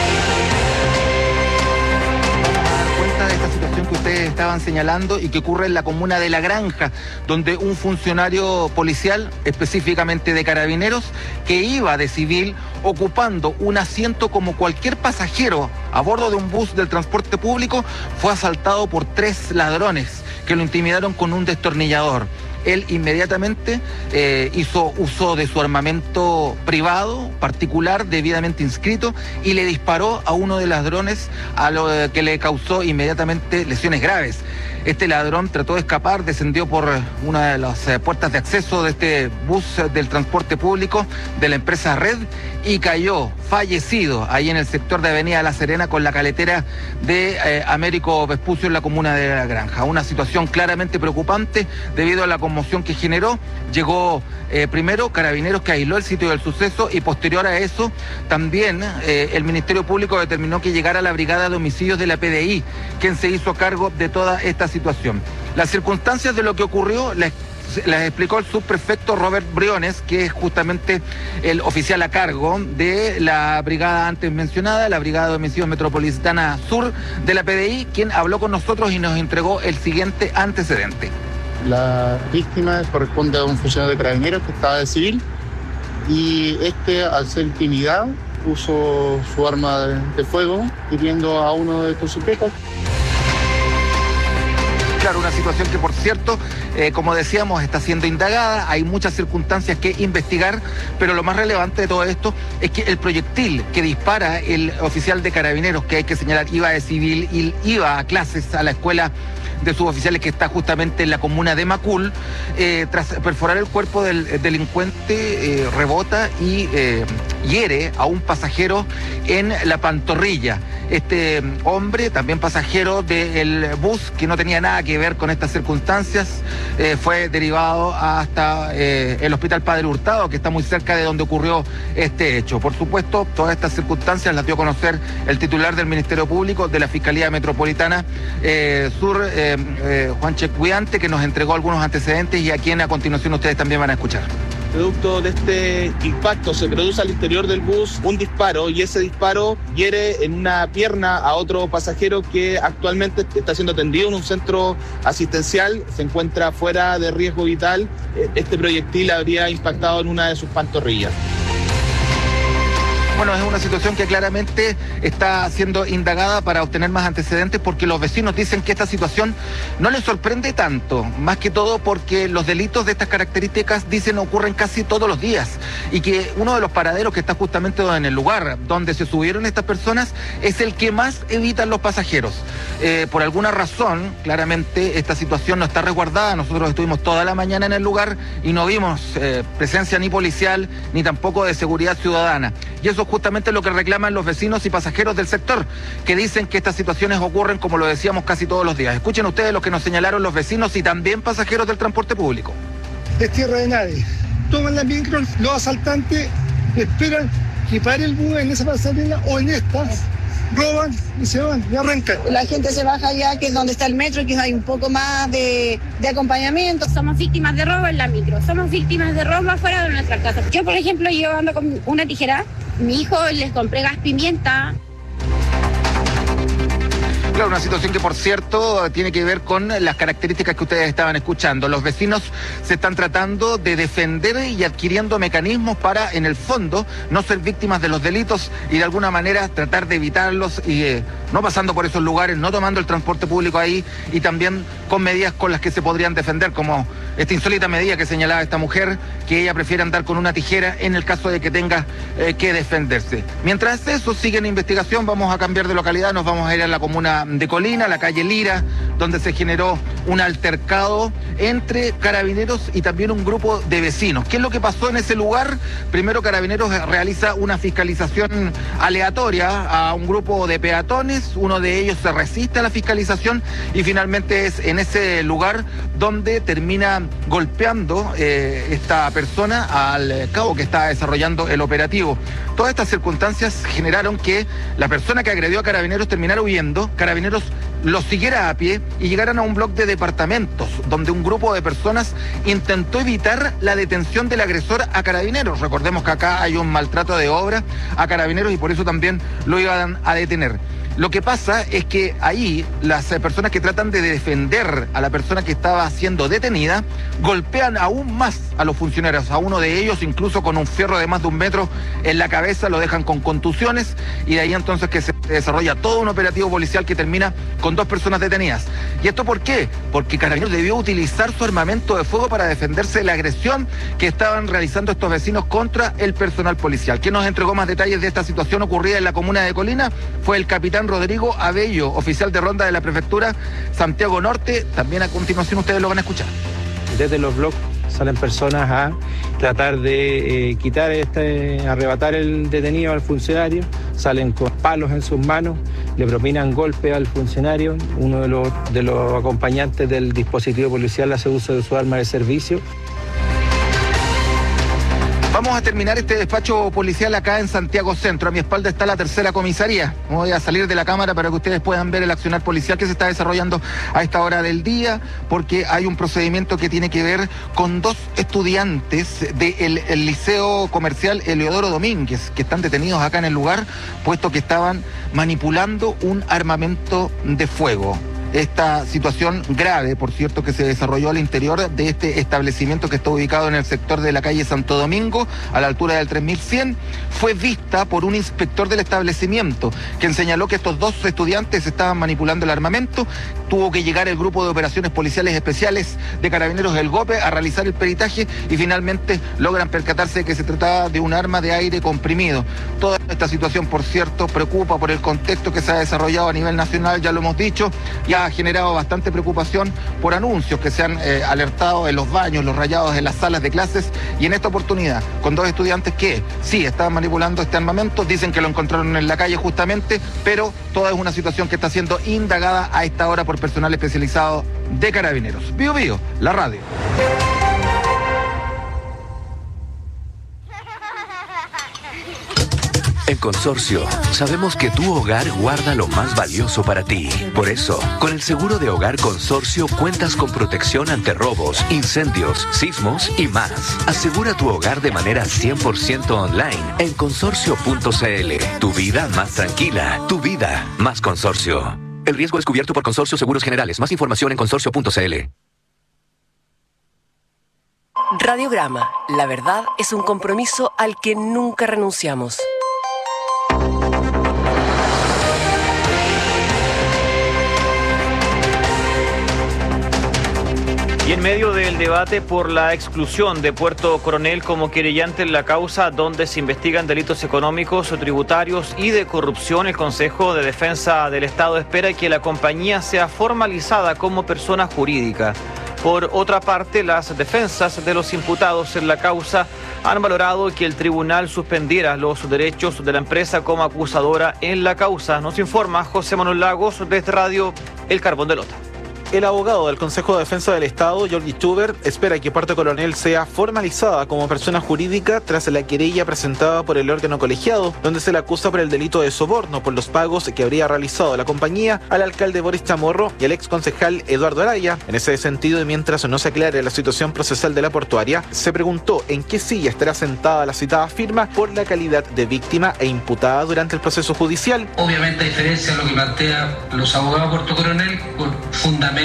Que ustedes estaban señalando y que ocurre en la comuna de La Granja, donde un funcionario policial, específicamente de Carabineros, que iba de civil ocupando un asiento como cualquier pasajero a bordo de un bus del transporte público, fue asaltado por tres ladrones que lo intimidaron con un destornillador. Él inmediatamente eh, hizo uso de su armamento privado, particular, debidamente inscrito, y le disparó a uno de los ladrones, a lo que le causó inmediatamente lesiones graves. Este ladrón trató de escapar, descendió por una de las eh, puertas de acceso de este bus del transporte público de la empresa Red y cayó fallecido ahí en el sector de Avenida La Serena con la caletera de eh, Américo Vespucio en la comuna de La Granja. Una situación claramente preocupante debido a la conmoción que generó. Llegó eh, primero Carabineros, que aisló el sitio del suceso, y posterior a eso también eh, el Ministerio Público determinó que llegara la Brigada de Homicidios de la P D I, quien se hizo cargo de toda esta situación. Las circunstancias de lo que ocurrió las, las explicó el subprefecto Robert Briones, que es justamente el oficial a cargo de la brigada antes mencionada, la Brigada de Homicidios Metropolitana Sur de la P D I, quien habló con nosotros y nos entregó el siguiente antecedente. La víctima corresponde a un funcionario de Carabineros que estaba de civil, y este, al ser intimidado, puso su arma de, de fuego hiriendo a uno de estos sujetos. Claro, una situación que, por cierto, eh, como decíamos, está siendo indagada, hay muchas circunstancias que investigar, pero lo más relevante de todo esto es que el proyectil que dispara el oficial de Carabineros, que hay que señalar, iba de civil y iba a clases a la escuela de suboficiales que está justamente en la comuna de Macul, eh, tras perforar el cuerpo del delincuente, eh, rebota y eh, hiere a un pasajero en la pantorrilla. Este hombre, también pasajero del bus, que no tenía nada que ver con estas circunstancias, eh, fue derivado hasta eh, el Hospital Padre Hurtado, que está muy cerca de donde ocurrió este hecho. Por supuesto, todas estas circunstancias las dio a conocer el titular del Ministerio Público de la Fiscalía Metropolitana eh, Sur, eh, eh, Juan Checuiante, que nos entregó algunos antecedentes y a quien a continuación ustedes también van a escuchar. Producto de este impacto se produce al interior del bus un disparo, y ese disparo hiere en una pierna a otro pasajero que actualmente está siendo atendido en un centro asistencial, se encuentra fuera de riesgo vital. Este proyectil habría impactado en una de sus pantorrillas. Bueno, es una situación que claramente está siendo indagada para obtener más antecedentes, porque los vecinos dicen que esta situación no les sorprende tanto, más que todo porque los delitos de estas características, dicen, ocurren casi todos los días, y que uno de los paraderos que está justamente en el lugar donde se subieron estas personas es el que más evitan los pasajeros. Eh, por alguna razón, claramente esta situación no está resguardada. Nosotros estuvimos toda la mañana en el lugar y no vimos eh, presencia ni policial ni tampoco de seguridad ciudadana, y eso justamente lo que reclaman los vecinos y pasajeros del sector, que dicen que estas situaciones ocurren, como lo decíamos, casi todos los días. Escuchen ustedes lo que nos señalaron los vecinos y también pasajeros del transporte público. Es tierra de nadie. Toman la micro, los asaltantes esperan que pare el bus en esa pasarela o en estas, roban y se van y arrancan. La gente se baja allá, que es donde está el metro, que hay un poco más de, de acompañamiento. Somos víctimas de robo en la micro, somos víctimas de robo afuera de nuestra casa. Yo, por ejemplo, yo ando con una tijera, mi hijo les compré gas pimienta. Claro, una situación que, por cierto, tiene que ver con las características que ustedes estaban escuchando. Los vecinos se están tratando de defender y adquiriendo mecanismos para, en el fondo, no ser víctimas de los delitos y de alguna manera tratar de evitarlos y eh, no pasando por esos lugares, no tomando el transporte público ahí y también con medidas con las que se podrían defender, como esta insólita medida que señalaba esta mujer, que ella prefiere andar con una tijera en el caso de que tenga eh, que defenderse. Mientras eso sigue en investigación, vamos a cambiar de localidad, nos vamos a ir a la comuna de Colina, la calle Lira, donde se generó un altercado entre carabineros y también un grupo de vecinos. ¿Qué es lo que pasó en ese lugar? Primero, Carabineros realiza una fiscalización aleatoria a un grupo de peatones, uno de ellos se resiste a la fiscalización y finalmente es en ese lugar donde termina golpeando eh, esta persona al cabo que está desarrollando el operativo. Todas estas circunstancias generaron que la persona que agredió a Carabineros terminara huyendo, Carabineros los siguiera a pie y llegaran a un bloque de departamentos donde un grupo de personas intentó evitar la detención del agresor a Carabineros. Recordemos que acá hay un maltrato de obra a Carabineros y por eso también lo iban a detener. Lo que pasa es que ahí las personas que tratan de defender a la persona que estaba siendo detenida golpean aún más a los funcionarios, a uno de ellos incluso con un fierro de más de un metro en la cabeza, lo dejan con contusiones y de ahí entonces que se desarrolla todo un operativo policial que termina con dos personas detenidas. ¿Y esto por qué? Porque Carabineros debió utilizar su armamento de fuego para defenderse de la agresión que estaban realizando estos vecinos contra el personal policial. ¿Quién nos entregó más detalles de esta situación ocurrida en la comuna de Colina? Fue el capitán Rodrigo Abello, oficial de ronda de la prefectura Santiago Norte. También a continuación ustedes lo van a escuchar. Desde los bloques salen personas a tratar de eh, quitar, este, arrebatar el detenido al funcionario, salen con palos en sus manos, le propinan golpes al funcionario, uno de los, de los acompañantes del dispositivo policial hace uso de su arma de servicio. Vamos a terminar este despacho policial acá en Santiago Centro. A mi espalda está la tercera comisaría. Voy a salir de la cámara para que ustedes puedan ver el accionar policial que se está desarrollando a esta hora del día, porque hay un procedimiento que tiene que ver con dos estudiantes del el Liceo Comercial Eleodoro Domínguez, que están detenidos acá en el lugar, puesto que estaban manipulando un armamento de fuego. Esta situación grave, por cierto, que se desarrolló al interior de este establecimiento que está ubicado en el sector de la calle Santo Domingo, a la altura del tres mil cien, fue vista por un inspector del establecimiento, quien señaló que estos dos estudiantes estaban manipulando el armamento. Tuvo que llegar el grupo de operaciones policiales especiales de Carabineros del GOPE a realizar el peritaje y finalmente logran percatarse de que se trataba de un arma de aire comprimido. Toda esta situación, por cierto, preocupa por el contexto que se ha desarrollado a nivel nacional, ya lo hemos dicho, ya ha generado bastante preocupación por anuncios que se han eh, alertado en los baños, los rayados en las salas de clases, y en esta oportunidad con dos estudiantes que sí estaban manipulando este armamento, dicen que lo encontraron en la calle justamente, pero toda es una situación que está siendo indagada a esta hora por personal especializado de Carabineros. Bío Bío, la radio. En Consorcio, sabemos que tu hogar guarda lo más valioso para ti. Por eso, con el seguro de hogar Consorcio cuentas con protección ante robos, incendios, sismos y más. Asegura tu hogar de manera cien por ciento online en consorcio punto c l. Tu vida más tranquila, tu vida más Consorcio. El riesgo es cubierto por Consorcio Seguros Generales. Más información en consorcio punto c l. Radiograma. La verdad es un compromiso al que nunca renunciamos. Y en medio del debate por la exclusión de Puerto Coronel como querellante en la causa donde se investigan delitos económicos o tributarios y de corrupción, el Consejo de Defensa del Estado espera que la compañía sea formalizada como persona jurídica. Por otra parte, las defensas de los imputados en la causa han valorado que el tribunal suspendiera los derechos de la empresa como acusadora en la causa. Nos informa José Manuel Lagos desde Radio El Carbón de Lota. El abogado del Consejo de Defensa del Estado, Jordi Schubert, espera que Puerto Coronel sea formalizada como persona jurídica tras la querella presentada por el órgano colegiado, donde se le acusa por el delito de soborno por los pagos que habría realizado la compañía al alcalde Boris Chamorro y al ex concejal Eduardo Araya. En ese sentido, y mientras no se aclare la situación procesal de la portuaria, se preguntó en qué silla estará sentada la citada firma por la calidad de víctima e imputada durante el proceso judicial. Obviamente, a diferencia de lo que plantean los abogados de Puerto Coronel, por fundamento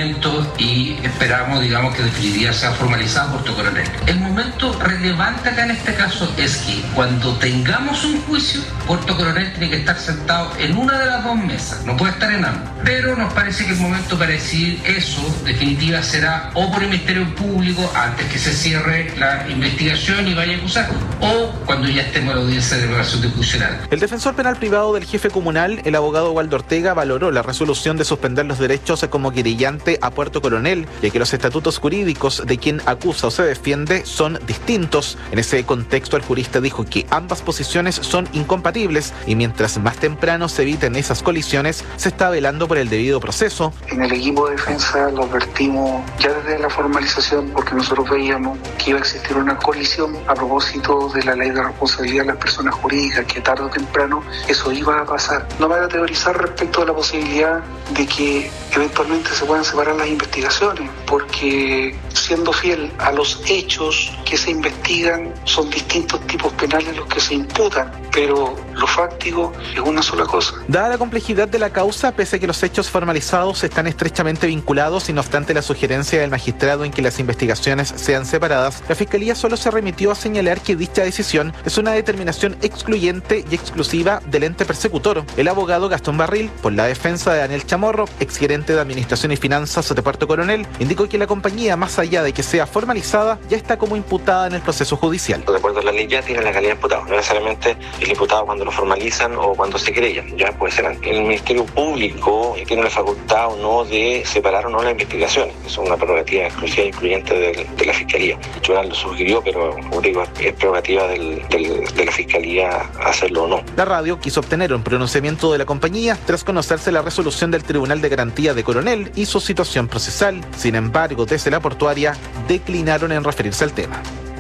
y esperamos, digamos, que definitivamente sea formalizado Puerto Coronel. El momento relevante acá en este caso es que cuando tengamos un juicio, Puerto Coronel tiene que estar sentado en una de las dos mesas, no puede estar en ambas. Pero nos parece que el momento para decidir eso, definitiva, será o por el Ministerio Público antes que se cierre la investigación y vaya a acusar, o cuando ya estemos en la audiencia de declaración de funcional. El defensor penal privado del jefe comunal, el abogado Waldo Ortega, valoró la resolución de suspender los derechos como querellante a Puerto Coronel, ya que los estatutos jurídicos de quien acusa o se defiende son distintos. En ese contexto, el jurista dijo que ambas posiciones son incompatibles y mientras más temprano se eviten esas colisiones, se está velando por el debido proceso. En el equipo de defensa lo advertimos ya desde la formalización porque nosotros veíamos que iba a existir una colisión a propósito de la ley de responsabilidad de las personas jurídicas, que tarde o temprano eso iba a pasar. No me voy a teorizar respecto a la posibilidad de que eventualmente se puedan separar las investigaciones, porque siendo fiel a los hechos que se investigan, son distintos tipos penales los que se imputan, pero lo fáctico es una sola cosa. Dada la complejidad de la causa, pese a que los hechos formalizados están estrechamente vinculados y no obstante la sugerencia del magistrado en que las investigaciones sean separadas, la Fiscalía solo se remitió a señalar que dicha decisión es una determinación excluyente y exclusiva del ente persecutor. El abogado Gastón Barril, por la defensa de Daniel Chamorro, exgerente de Administración y Finanzas de Puerto Coronel, indicó que la compañía, más allá de que sea formalizada, ya está como imputada en el proceso judicial. De acuerdo a la ley ya tiene la calidad de imputado, no necesariamente el imputado cuando lo formalizan o cuando se querellan, ya puede ser antes. El Ministerio Público tiene la facultad o no de separar o no las investigaciones, es una prerrogativa exclusiva e incluyente de, de la Fiscalía. El tribunal lo sugirió, pero como digo, es prerrogativa del, del, de la Fiscalía hacerlo o no. La radio quiso obtener un pronunciamiento de la compañía tras conocerse la resolución del Tribunal de Garantía de Coronel y su situación procesal. Sin embargo, desde la portuaria declinaron en referirse al tema.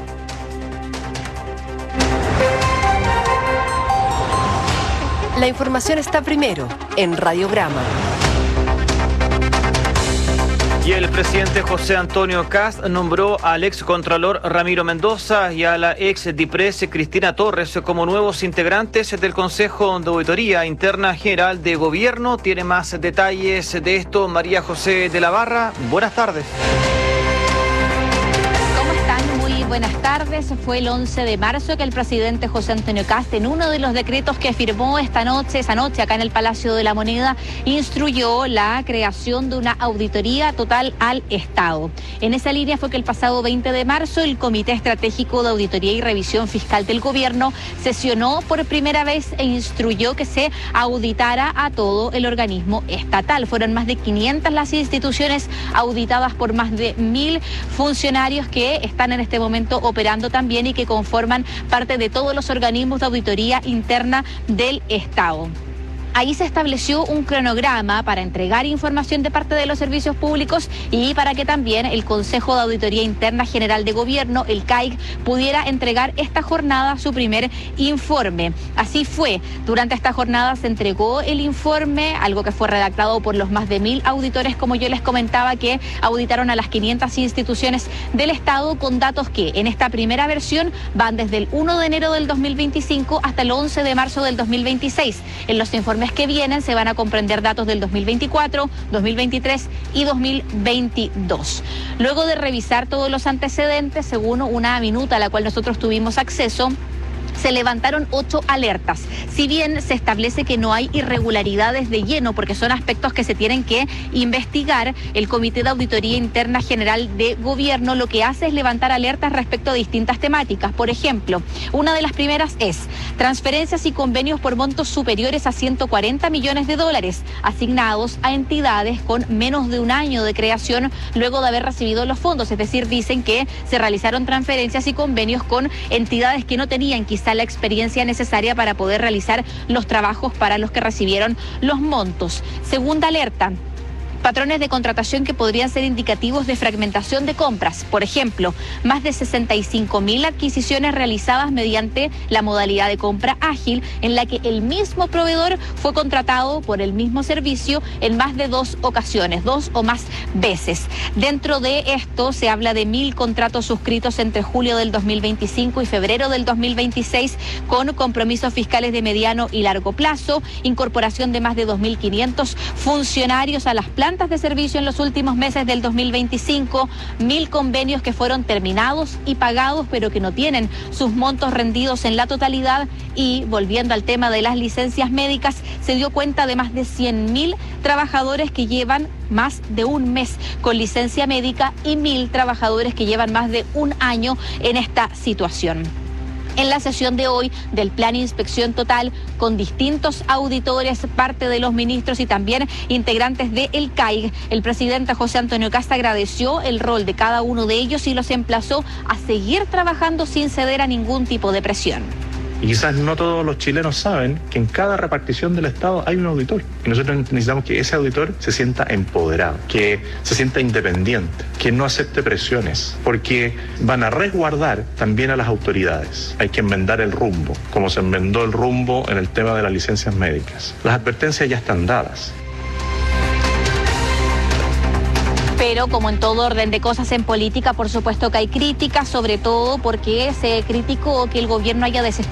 La información está primero en Radiograma. Y el presidente José Antonio Kast nombró al ex contralor Ramiro Mendoza y a la ex DIPRES Cristina Torres como nuevos integrantes del Consejo de Auditoría Interna General de Gobierno. Tiene más detalles de esto María José de la Barra. Buenas tardes. Buenas tardes. Fue el once de marzo que el presidente José Antonio Kast, en uno de los decretos que firmó esta noche, esa noche acá en el Palacio de la Moneda, instruyó la creación de una auditoría total al Estado. En esa línea fue que el pasado veinte de marzo el Comité Estratégico de Auditoría y Revisión Fiscal del Gobierno sesionó por primera vez e instruyó que se auditara a todo el organismo estatal. Fueron más de quinientas las instituciones auditadas por más de mil funcionarios que están en este momento operando también y que conforman parte de todos los organismos de auditoría interna del Estado. Ahí se estableció un cronograma para entregar información de parte de los servicios públicos y para que también el Consejo de Auditoría Interna General de Gobierno, el C A I G, pudiera entregar esta jornada su primer informe. Así fue. Durante esta jornada se entregó el informe, algo que fue redactado por los más de mil auditores, como yo les comentaba, que auditaron a las quinientas instituciones del Estado, con datos que en esta primera versión van desde el primero de enero del dos mil veinticinco hasta el once de marzo del dos mil veintiséis. En los informes que vienen se van a comprender datos del dos mil veinticuatro, dos mil veintitrés y dos mil veintidós. Luego de revisar todos los antecedentes, según una minuta a la cual nosotros tuvimos acceso, se levantaron ocho alertas. Si bien se establece que no hay irregularidades de lleno, porque son aspectos que se tienen que investigar, el Comité de Auditoría Interna General de Gobierno lo que hace es levantar alertas respecto a distintas temáticas. Por ejemplo, una de las primeras es transferencias y convenios por montos superiores a ciento cuarenta millones de dólares asignados a entidades con menos de un año de creación luego de haber recibido los fondos. Es decir, dicen que se realizaron transferencias y convenios con entidades que no tenían quizá la experiencia necesaria para poder realizar los trabajos para los que recibieron los montos. Segunda alerta. Patrones de contratación que podrían ser indicativos de fragmentación de compras. Por ejemplo, más de sesenta y cinco mil adquisiciones realizadas mediante la modalidad de compra ágil, en la que el mismo proveedor fue contratado por el mismo servicio en más de dos ocasiones, dos o más veces. Dentro de esto se habla de mil contratos suscritos entre julio del dos mil veinticinco y febrero del dos mil veintiséis con compromisos fiscales de mediano y largo plazo, incorporación de más de dos mil quinientos funcionarios a las plantas de servicio en los últimos meses del dos mil veinticinco, mil convenios que fueron terminados y pagados pero que no tienen sus montos rendidos en la totalidad. Y volviendo al tema de las licencias médicas, se dio cuenta de más de cien mil trabajadores que llevan más de un mes con licencia médica y mil trabajadores que llevan más de un año en esta situación. En la sesión de hoy del Plan Inspección Total, con distintos auditores, parte de los ministros y también integrantes de el C A I G, el presidente José Antonio Kast agradeció el rol de cada uno de ellos y los emplazó a seguir trabajando sin ceder a ningún tipo de presión. Y quizás no todos los chilenos saben que en cada repartición del Estado hay un auditor. Y nosotros necesitamos que ese auditor se sienta empoderado, que se sienta independiente, que no acepte presiones, porque van a resguardar también a las autoridades. Hay que enmendar el rumbo, como se enmendó el rumbo en el tema de las licencias médicas. Las advertencias ya están dadas. Pero como en todo orden de cosas en política, por supuesto que hay críticas, sobre todo porque se criticó que el gobierno haya desestimado